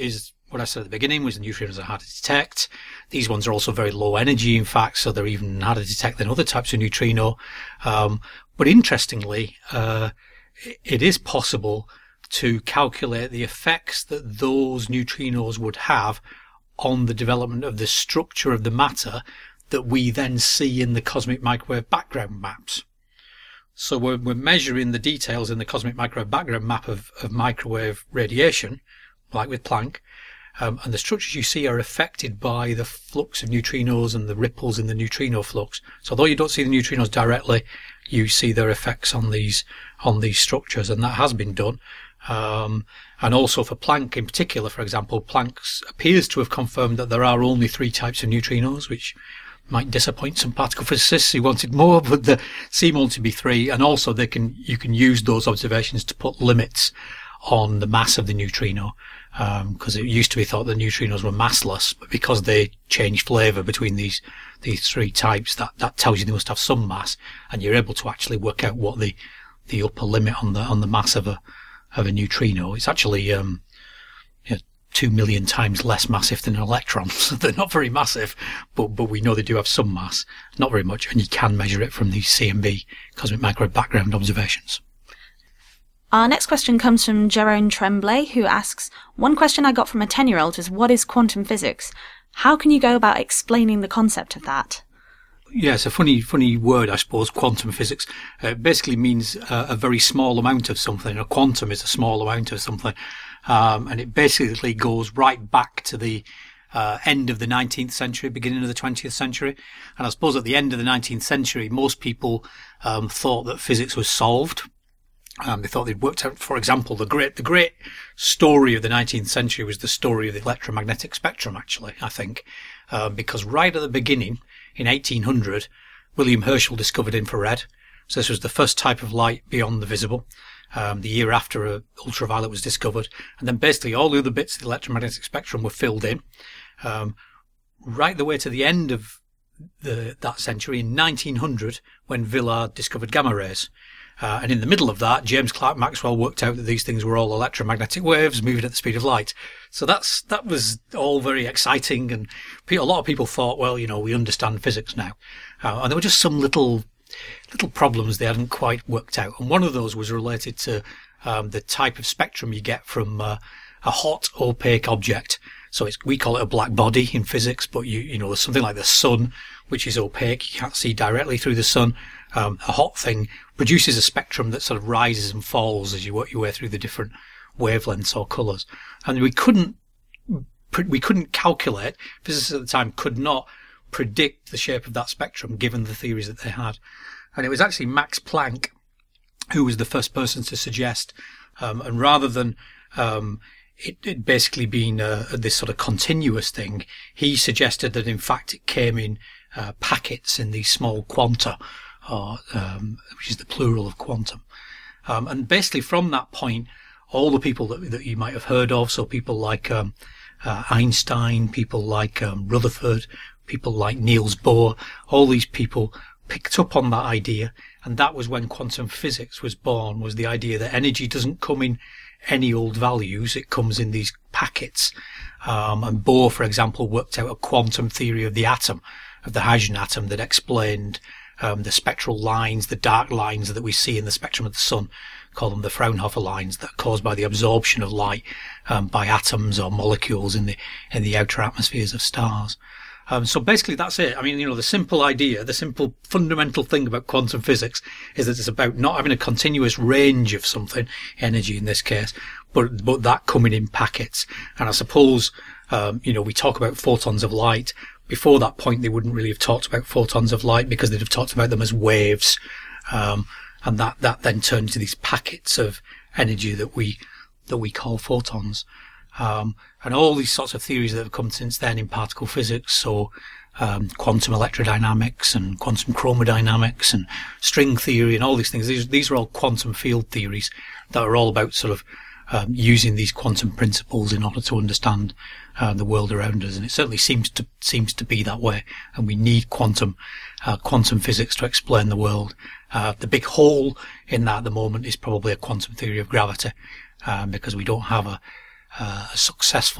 what I said at the beginning was the neutrinos are hard to detect. These ones are also very low energy, in fact, so they're even harder to detect than other types of neutrino. Um, but interestingly, uh, it is possible to calculate the effects that those neutrinos would have on the development of the structure of the matter that we then see in the cosmic microwave background maps. So we're, we're measuring the details in the cosmic microwave background map of, of microwave radiation, like with Planck, um, and the structures you see are affected by the flux of neutrinos and the ripples in the neutrino flux. So although you don't see the neutrinos directly, you see their effects on these on these structures, and that has been done. Um, and also for Planck in particular, for example, Planck appears to have confirmed that there are only three types of neutrinos, which might disappoint some particle physicists who wanted more, but there seem only to be three. And also they can you can use those observations to put limits on the mass of the neutrino, because um, it used to be thought that neutrinos were massless, but because they change flavour between these these three types, that, that tells you they must have some mass, and you're able to actually work out what the the upper limit on the on the mass of a of a neutrino. It's actually um, you know, two million times less massive than an electron. So they're not very massive, but but we know they do have some mass, not very much, and you can measure it from these C M B, cosmic microwave background observations. Our next question comes from Jerome Tremblay, who asks, one question I got from a ten-year-old is, what is quantum physics? How can you go about explaining the concept of that? Yeah, it's a funny, funny word, I suppose, quantum physics. Uh, it basically means uh, a very small amount of something. A quantum is a small amount of something. Um, and it basically goes right back to the uh, end of the nineteenth century, beginning of the twentieth century. And I suppose at the end of the nineteenth century, most people um, thought that physics was solved. Um, they thought they'd worked out, for example, the great, the great story of the nineteenth century was the story of the electromagnetic spectrum, actually, I think. Uh, because right at the beginning, in eighteen hundred, William Herschel discovered infrared. So this was the first type of light beyond the visible. Um, the year after uh, ultraviolet was discovered. And then basically all the other bits of the electromagnetic spectrum were filled in. Um, right the way to the end of the, that century, in nineteen hundred, when Villard discovered gamma rays. Uh, and in the middle of that, James Clerk Maxwell worked out that these things were all electromagnetic waves moving at the speed of light. So that's that was all very exciting, and a lot of people thought, well, you know, we understand physics now. Uh, and there were just some little little problems they hadn't quite worked out. And one of those was related to um, the type of spectrum you get from uh, a hot, opaque object. So it's, we call it a black body in physics, but you you know, there's something like the sun, which is opaque. You can't see directly through the sun. Um, a hot thing produces a spectrum that sort of rises and falls as you work your way through the different wavelengths or colours. And we couldn't, we couldn't calculate, physicists at the time could not predict the shape of that spectrum given the theories that they had. And it was actually Max Planck who was the first person to suggest, um, and rather than, um, it, it basically being uh, this sort of continuous thing, he suggested that in fact it came in uh, packets in these small quanta, or, um, which is the plural of quantum. Um, and basically from that point, all the people that, that you might have heard of, so people like um, uh, Einstein, people like um, Rutherford, people like Niels Bohr, all these people picked up on that idea, and that was when quantum physics was born, was the idea that energy doesn't come in any old values, it comes in these packets. Um, and Bohr, for example, worked out a quantum theory of the atom, of the hydrogen atom, that explained Um, the spectral lines, the dark lines that we see in the spectrum of the sun, call them the Fraunhofer lines, that are caused by the absorption of light um, by atoms or molecules in the in the outer atmospheres of stars. Um, so basically that's it. I mean, you know, the simple idea, the simple fundamental thing about quantum physics is that it's about not having a continuous range of something, energy in this case, but but that coming in packets. And I suppose, um, you know, we talk about photons of light. Before that point, they wouldn't really have talked about photons of light because they'd have talked about them as waves. Um, and that, that then turned into these packets of energy that we, that we call photons. Um, and all these sorts of theories that have come since then in particle physics. So, um, quantum electrodynamics and quantum chromodynamics and string theory and all these things. These, these are all quantum field theories that are all about sort of, um, using these quantum principles in order to understand Uh, the world around us, and it certainly seems to seems to be that way. And we need quantum uh, quantum physics to explain the world. Uh, the big hole in that at the moment is probably a quantum theory of gravity, uh, because we don't have a, uh, a successful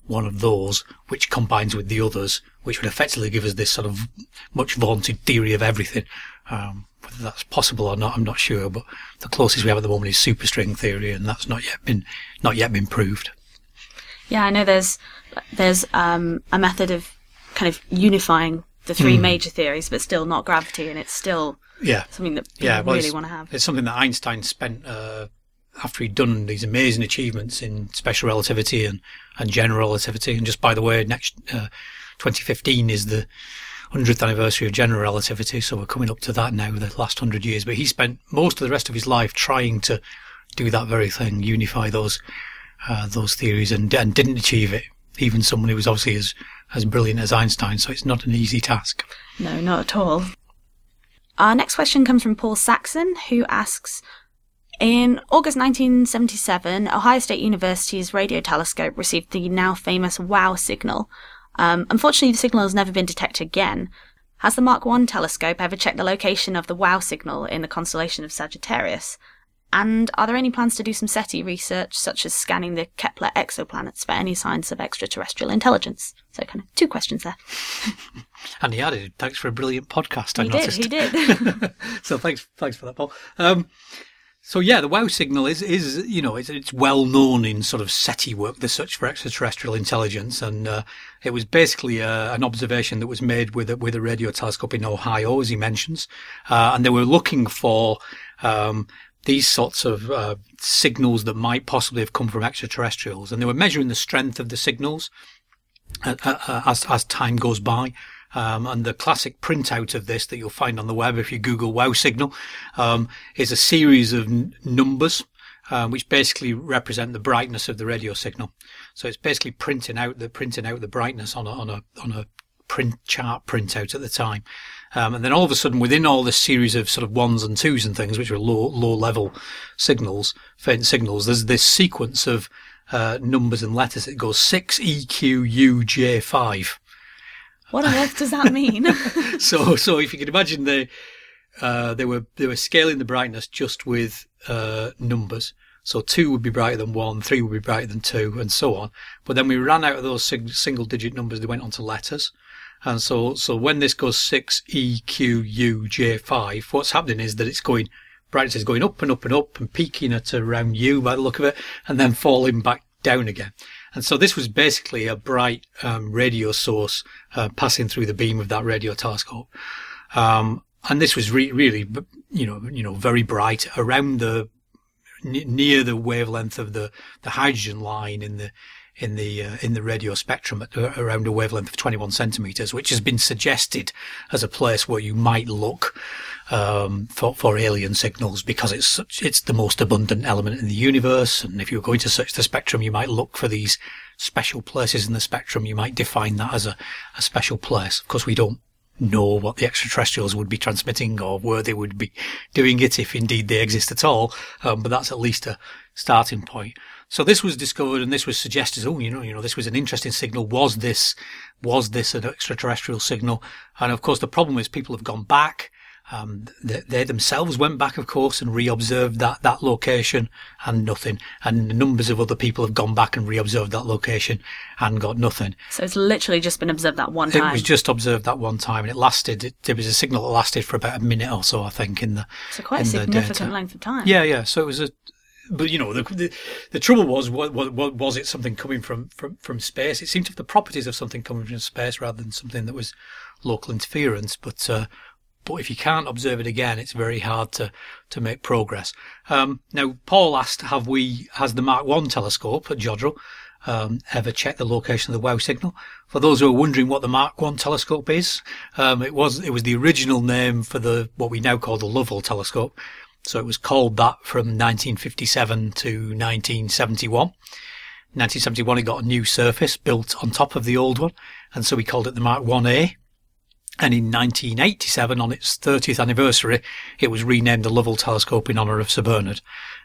one of those which combines with the others, which would effectively give us this sort of much vaunted theory of everything. Um, whether that's possible or not, I'm not sure, but the closest we have at the moment is superstring theory, and that's not yet been not yet been proved. Yeah, I know there's there's um, a method of kind of unifying the three mm. major theories, but still not gravity, and it's still yeah. something that people yeah, well, really want to have. It's something that Einstein spent uh, after he'd done these amazing achievements in special relativity and, and general relativity. And just by the way, next uh, twenty fifteen is the hundredth anniversary of general relativity, so we're coming up to that now, the last hundred years. But he spent most of the rest of his life trying to do that very thing, unify those uh, those theories, and, and didn't achieve it. Even someone who was obviously as as brilliant as Einstein, so it's not an easy task. No, not at all. Our next question comes from Paul Saxon, who asks, in August nineteen seventy-seven, Ohio State University's radio telescope received the now famous WOW signal. Um, unfortunately, the signal has never been detected again. Has the Mark one telescope ever checked the location of the WOW signal in the constellation of Sagittarius? And are there any plans to do some SETI research, such as scanning the Kepler exoplanets for any signs of extraterrestrial intelligence? So kind of two questions there. And he added, thanks for a brilliant podcast, I he noticed. He did, he did. So thanks thanks for that, Paul. Um, so yeah, the WOW signal is, is you know, it's, it's well known in sort of SETI work, the search for extraterrestrial intelligence, and uh, it was basically uh, an observation that was made with a, with a radio telescope in Ohio, as he mentions, uh, and they were looking for um, these sorts of uh, signals that might possibly have come from extraterrestrials, and they were measuring the strength of the signals uh, uh, as as time goes by. Um, and the classic printout of this that you'll find on the web if you Google WOW signal um, is a series of n- numbers um, which basically represent the brightness of the radio signal. So it's basically printing out the printing out the brightness on a on a on a print chart printout at the time. Um, and then all of a sudden, within all this series of sort of ones and twos and things, which are low low level signals, faint signals, there's this sequence of uh, numbers and letters. It goes six E Q U J five. What on earth does that mean? so, so if you can imagine, they uh, they were they were scaling the brightness just with uh, numbers. So two would be brighter than one, three would be brighter than two, and so on. But then we ran out of those sig- single-digit numbers. They went on to letters, and so so when this goes six E Q U J five, what's happening is that it's going brightness is going up and up and up and peaking at around U by the look of it, and then falling back down again. And so this was basically a bright um, radio source uh, passing through the beam of that radio telescope. Um, and this was re- really, you know, you know, very bright around the n- near the wavelength of the, the hydrogen line in the in the uh, in the radio spectrum at uh, around a wavelength of twenty-one centimeters, which has been suggested as a place where you might look um, for for alien signals, because it's such, it's the most abundant element in the universe. And if you were going to search the spectrum, you might look for these special places in the spectrum. You might define that as a, a special place. Of course, we don't know what the extraterrestrials would be transmitting or where they would be doing it, if indeed they exist at all. Um, but that's at least a starting point. So this was discovered, and this was suggested. Oh, you know, you know, this was an interesting signal. Was this, was this an extraterrestrial signal? And of course, the problem is people have gone back. Um, they, they themselves went back, of course, and re-observed that, that location, and nothing. And numbers of other people have gone back and re-observed that location and got nothing. So it's literally just been observed that one time. It was just observed that one time, and it lasted. It, it was a signal that lasted for about a minute or so, I think, in the. So quite a significant length of time. Yeah, yeah. So it was a. But you know, the, the the trouble was, what, what, what was it something coming from, from, from space? It seemed to have the properties of something coming from space rather than something that was local interference. But uh, but if you can't observe it again, it's very hard to, to make progress. Um, now, Paul asked, have we has the Mark one telescope at Jodrell um, ever checked the location of the WOW signal? For those who are wondering what the Mark one telescope is, um, it was it was the original name for the what we now call the Lovell telescope. So it was called that from nineteen fifty-seven to nineteen seventy-one. nineteen seventy-one, it got a new surface built on top of the old one, and so we called it the Mark one A. And in nineteen eighty-seven, on its thirtieth anniversary, it was renamed the Lovell Telescope in honour of Sir Bernard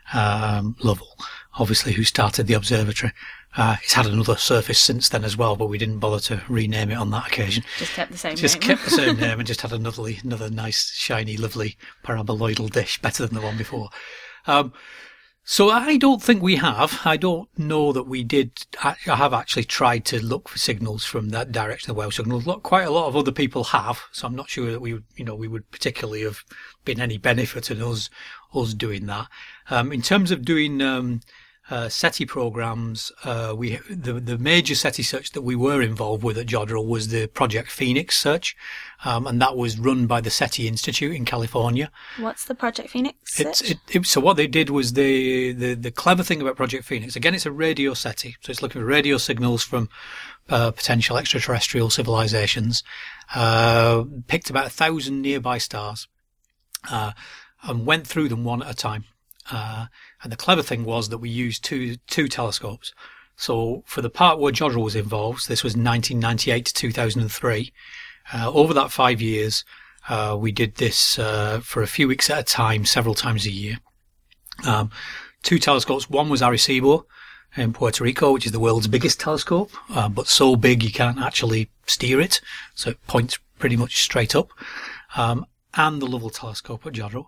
um, Lovell, obviously, who started the observatory. Uh, it's had another surface since then as well, but we didn't bother to rename it on that occasion. Just kept the same just name. Just kept the same name and just had another, another nice, shiny, lovely paraboloidal dish, better than the one before. Um, So I don't think we have. I don't know that we did. I have actually tried to look for signals from that direction of the WOW signals. Quite a lot of other people have, so I'm not sure that we, would, you know, we would particularly have been any benefit in us us doing that. Um, in terms of doing um, uh, SETI programs, uh, we the the major SETI search that we were involved with at Jodrell was the Project Phoenix search, um, and that was run by the SETI Institute in California. What's the Project Phoenix search? It's, it, it, so what they did was the, the the clever thing about Project Phoenix, again, it's a radio SETI, so it's looking for radio signals from uh, potential extraterrestrial civilizations. Uh, picked about a thousand nearby stars, uh, and went through them one at a time. Uh, and the clever thing was that we used two two telescopes. So for the part where Jodrell was involved, this was nineteen ninety-eight to two thousand three. Uh, over that five years, uh, we did this uh, for a few weeks at a time, several times a year. Um, two telescopes. One was Arecibo in Puerto Rico, which is the world's biggest telescope, uh, but so big you can't actually steer it, so it points pretty much straight up. Um, and the Lovell telescope at Jodrell.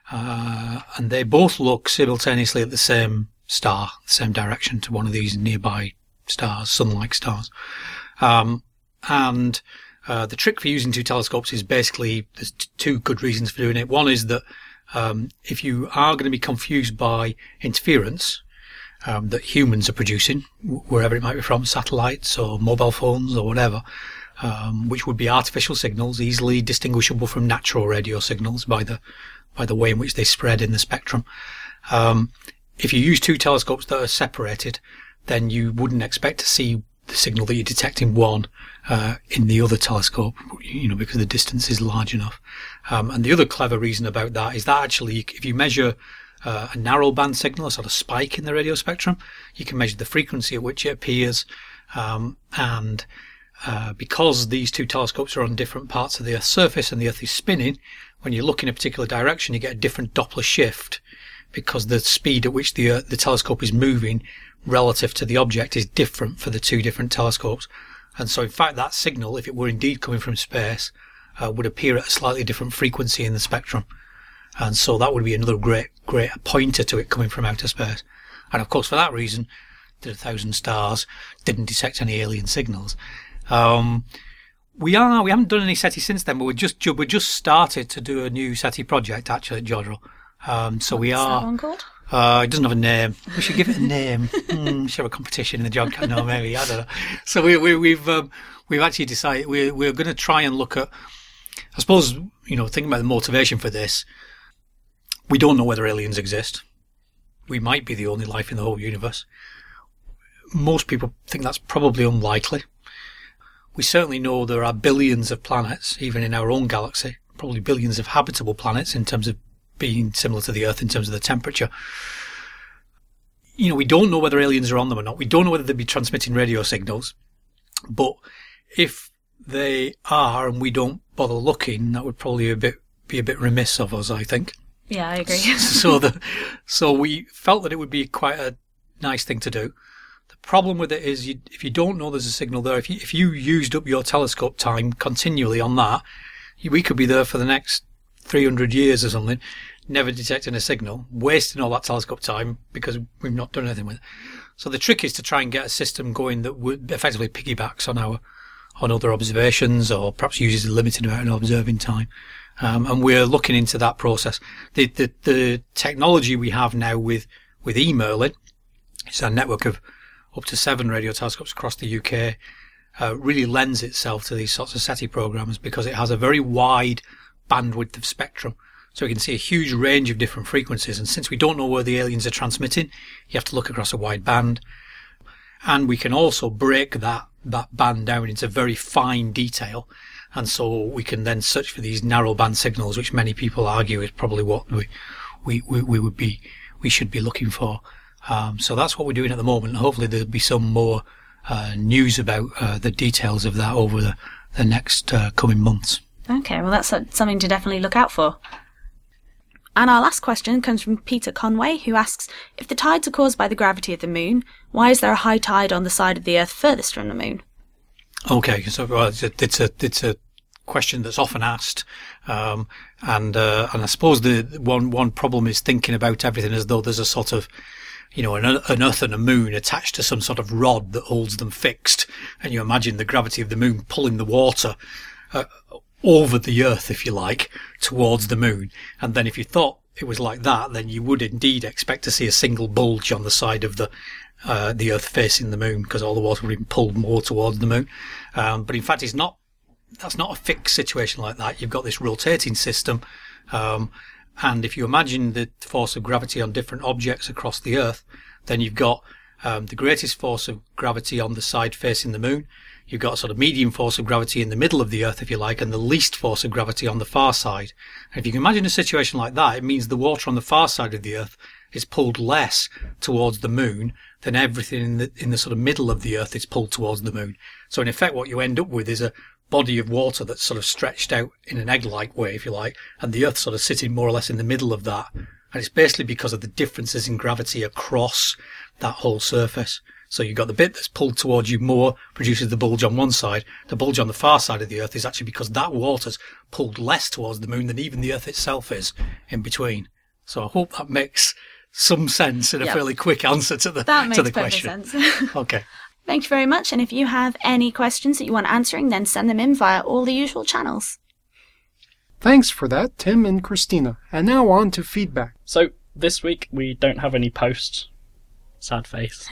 Uh, and they both look simultaneously at the same star, the same direction to one of these nearby stars, sun-like stars. Um, and uh, the trick for using two telescopes is basically, there's t- two good reasons for doing it. One is that um, if you are going to be confused by interference um, that humans are producing, w- wherever it might be from, satellites or mobile phones or whatever, um, which would be artificial signals, easily distinguishable from natural radio signals by the by the way in which they spread in the spectrum. Um, if you use two telescopes that are separated, then you wouldn't expect to see the signal that you detect in one uh, in the other telescope, you know, because the distance is large enough. Um, and the other clever reason about that is that actually, if you measure uh, a narrow band signal, a sort of spike in the radio spectrum, you can measure the frequency at which it appears. Um, and uh, because these two telescopes are on different parts of the Earth's surface and the Earth is spinning, when you look in a particular direction, you get a different Doppler shift because the speed at which the uh, the telescope is moving relative to the object is different for the two different telescopes. And so, in fact, that signal, if it were indeed coming from space, uh, would appear at a slightly different frequency in the spectrum. And so that would be another great, great pointer to it coming from outer space. And of course, for that reason, the Thousand Stars didn't detect any alien signals. Um, We are. We haven't done any SETI since then, but we just we just started to do a new SETI project actually at Jodrell. Um, so What's we are. that one called? Uh, it doesn't have a name. We should give it a name. mm, we should have a competition in the Jodcast. No, maybe I don't know. So we, we we've um, we've actually decided we're we're going to try and look at. I suppose you know thinking about the motivation for this. We don't know whether aliens exist. We might be the only life in the whole universe. Most people think that's probably unlikely. We certainly know there are billions of planets, even in our own galaxy, probably billions of habitable planets in terms of being similar to the Earth in terms of the temperature. You know, we don't know whether aliens are on them or not. We don't know whether they'd be transmitting radio signals. But if they are and we don't bother looking, that would probably a bit, be a bit remiss of us, I think. Yeah, I agree. so the, so we felt that it would be quite a nice thing to do. Problem with it is you, if you don't know there's a signal there, if you, if you used up your telescope time continually on that, you, we could be there for the next three hundred years or something, never detecting a signal, wasting all that telescope time because we've not done anything with it. So the trick is to try and get a system going that would effectively piggybacks on our on other observations or perhaps uses a limited amount of observing time. Um, and we're looking into that process. The, the, the technology we have now with, with eMerlin, it's a network of up to seven radio telescopes across the U K, uh, really lends itself to these sorts of SETI programs because it has a very wide bandwidth of spectrum. So we can see a huge range of different frequencies. And since we don't know where the aliens are transmitting, you have to look across a wide band. And we can also break that, that band down into very fine detail. And so we can then search for these narrow band signals, which many people argue is probably what we, we, we, we would be, we should be looking for. Um, so that's what we're doing at the moment. Hopefully there'll be some more uh, news about uh, the details of that over the, the next uh, coming months. Okay, well that's uh, something to definitely look out for. And our last question comes from Peter Conway, who asks, if the tides are caused by the gravity of the moon, why is there a high tide on the side of the Earth furthest from the moon? Okay, so well, it's, a, it's a it's a question that's often asked. Um, and, uh, and I suppose the one, one problem is thinking about everything as though there's a sort of, you know, an, an Earth and a moon attached to some sort of rod that holds them fixed. And you imagine the gravity of the moon pulling the water, uh, over the Earth, if you like, towards the moon. And then if you thought it was like that, then you would indeed expect to see a single bulge on the side of the, uh, the Earth facing the moon, because all the water would be pulled more towards the moon. Um, but in fact, it's not, that's not a fixed situation like that. You've got this rotating system. Um, and if you imagine the force of gravity on different objects across the Earth, then you've got, um, the greatest force of gravity on the side facing the moon. You've got a sort of medium force of gravity in the middle of the Earth, if you like, and the least force of gravity on the far side. And if you can imagine a situation like that, it means the water on the far side of the Earth is pulled less towards the moon than everything in the, in the sort of middle of the Earth is pulled towards the moon. So in effect, what you end up with is a body of water that's sort of stretched out in an egg-like way, if you like, and the Earth sort of sitting more or less in the middle of that. And it's basically because of the differences in gravity across that whole surface. So you've got the bit that's pulled towards you more, produces the bulge on one side. The bulge on the far side of the Earth is actually because that water's pulled less towards the moon than even the Earth itself is in between. So I hope that makes some sense in a Yep. fairly quick answer to the, That makes to the perfect question. sense. Okay. Thank you very much. And if you have any questions that you want answering, then send them in via all the usual channels. Thanks for that, Tim and Christina. And now on to feedback. So this week we don't have any posts. Sad face.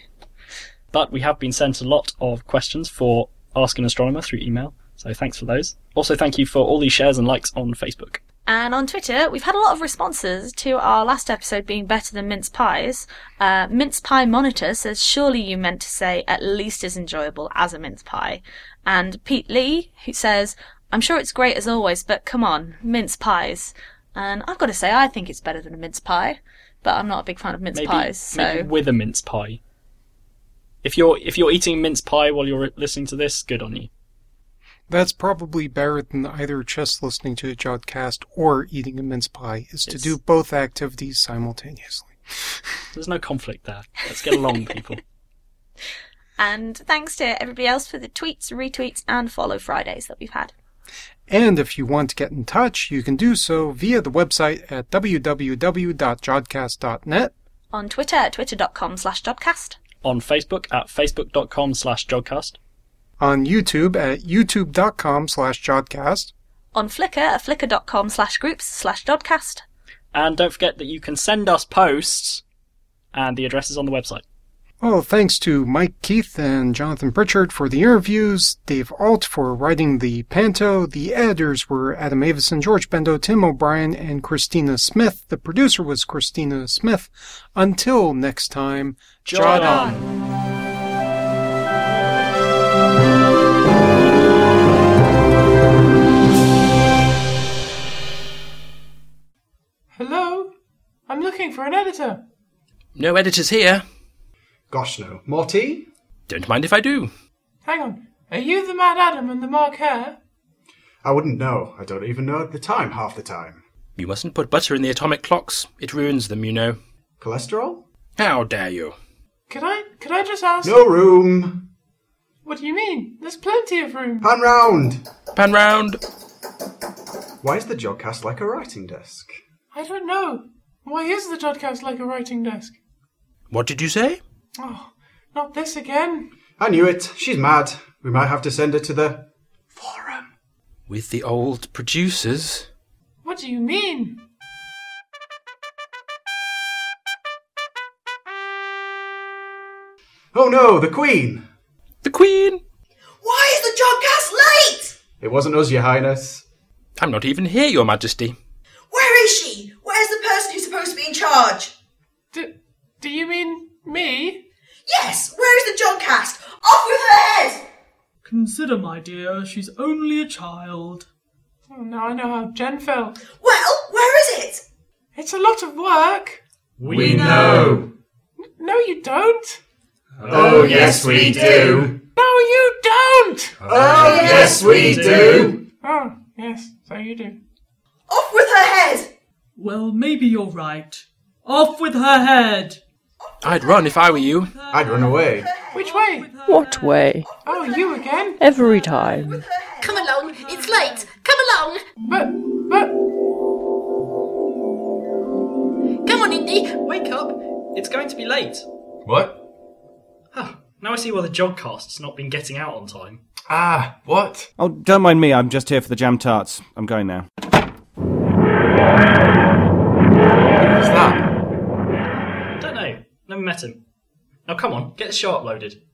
But we have been sent a lot of questions for Ask an Astronomer through email, so thanks for those. Also, thank you for all these shares and likes on Facebook. And on Twitter, we've had a lot of responses to our last episode being better than mince pies. Uh, Mince Pie Monitor says, surely you meant to say at least as enjoyable as a mince pie. And Pete Lee, who says, I'm sure it's great as always, but come on, mince pies. And I've got to say, I think it's better than a mince pie, but I'm not a big fan of mince Maybe, pies, so... maybe with a mince pie. If you're if you're eating mince pie while you're listening to this, good on you. That's probably better than either just listening to a Jodcast or eating a mince pie, is to It's- do both activities simultaneously. There's no conflict there. Let's get along, people. And thanks to everybody else for the tweets, retweets, and follow Fridays that we've had. And if you want to get in touch, you can do so via the website at w w w dot jodcast dot net. On Twitter at twitter.com slash jodcast. On Facebook at facebook.com slash jodcast. On YouTube at youtube.com slash jodcast. On Flickr at flickr.com slash groups slash jodcast. And don't forget that you can send us posts, and the address is on the website. Well, thanks to Mike Keith and Jonathan Pritchard for the interviews, Dave Alt for writing the panto, the editors were Adam Avison, George Bendo, Tim O'Brien, and Christina Smith. The producer was Christina Smith. Until next time, Jod on. Hello? I'm looking for an editor. No editors here. Gosh no. More tea? Don't mind if I do. Hang on. Are you the Mad Adam and the Mark Hare? I wouldn't know. I don't even know the time half the time. You mustn't put butter in the atomic clocks. It ruins them, you know. Cholesterol? How dare you? Could I, could I just ask... No room. What do you mean? There's plenty of room. Pan round. Pan round. Why is the Jodcast like a writing desk? I don't know. Why is the Jodcast like a writing desk? What did you say? Oh, not this again. I knew it. She's mad. We might have to send her to the forum. With the old producers? What do you mean? Oh no, the Queen! The Queen! Why is the Jodcast late? It wasn't us, Your Highness. I'm not even here, Your Majesty. Where is she? Where's the person who's supposed to be in charge? Do, do you mean me? Yes, where is the Jodcast? Off with her head! Consider, my dear, she's only a child. Oh, now I know how Jen felt. Well, where is it? It's a lot of work. We know. No, you don't. Oh, yes, we do. No, you don't. Oh, yes, we do. Oh, yes, so you do. Off with her head! Well, maybe you're right. Off with her head! I'd run if I were you. I'd run away. Which way? What way? Oh, you again? Every time. Come along, it's late. Come along. But, but... Come on, Indy. Wake up. It's going to be late. What? Huh. Now I see why the Jodcast's not been getting out on time. Ah, what? Oh, don't mind me. I'm just here for the jam tarts. I'm going now. Who's that? Don't know. Never met him. Now come on, get the show uploaded.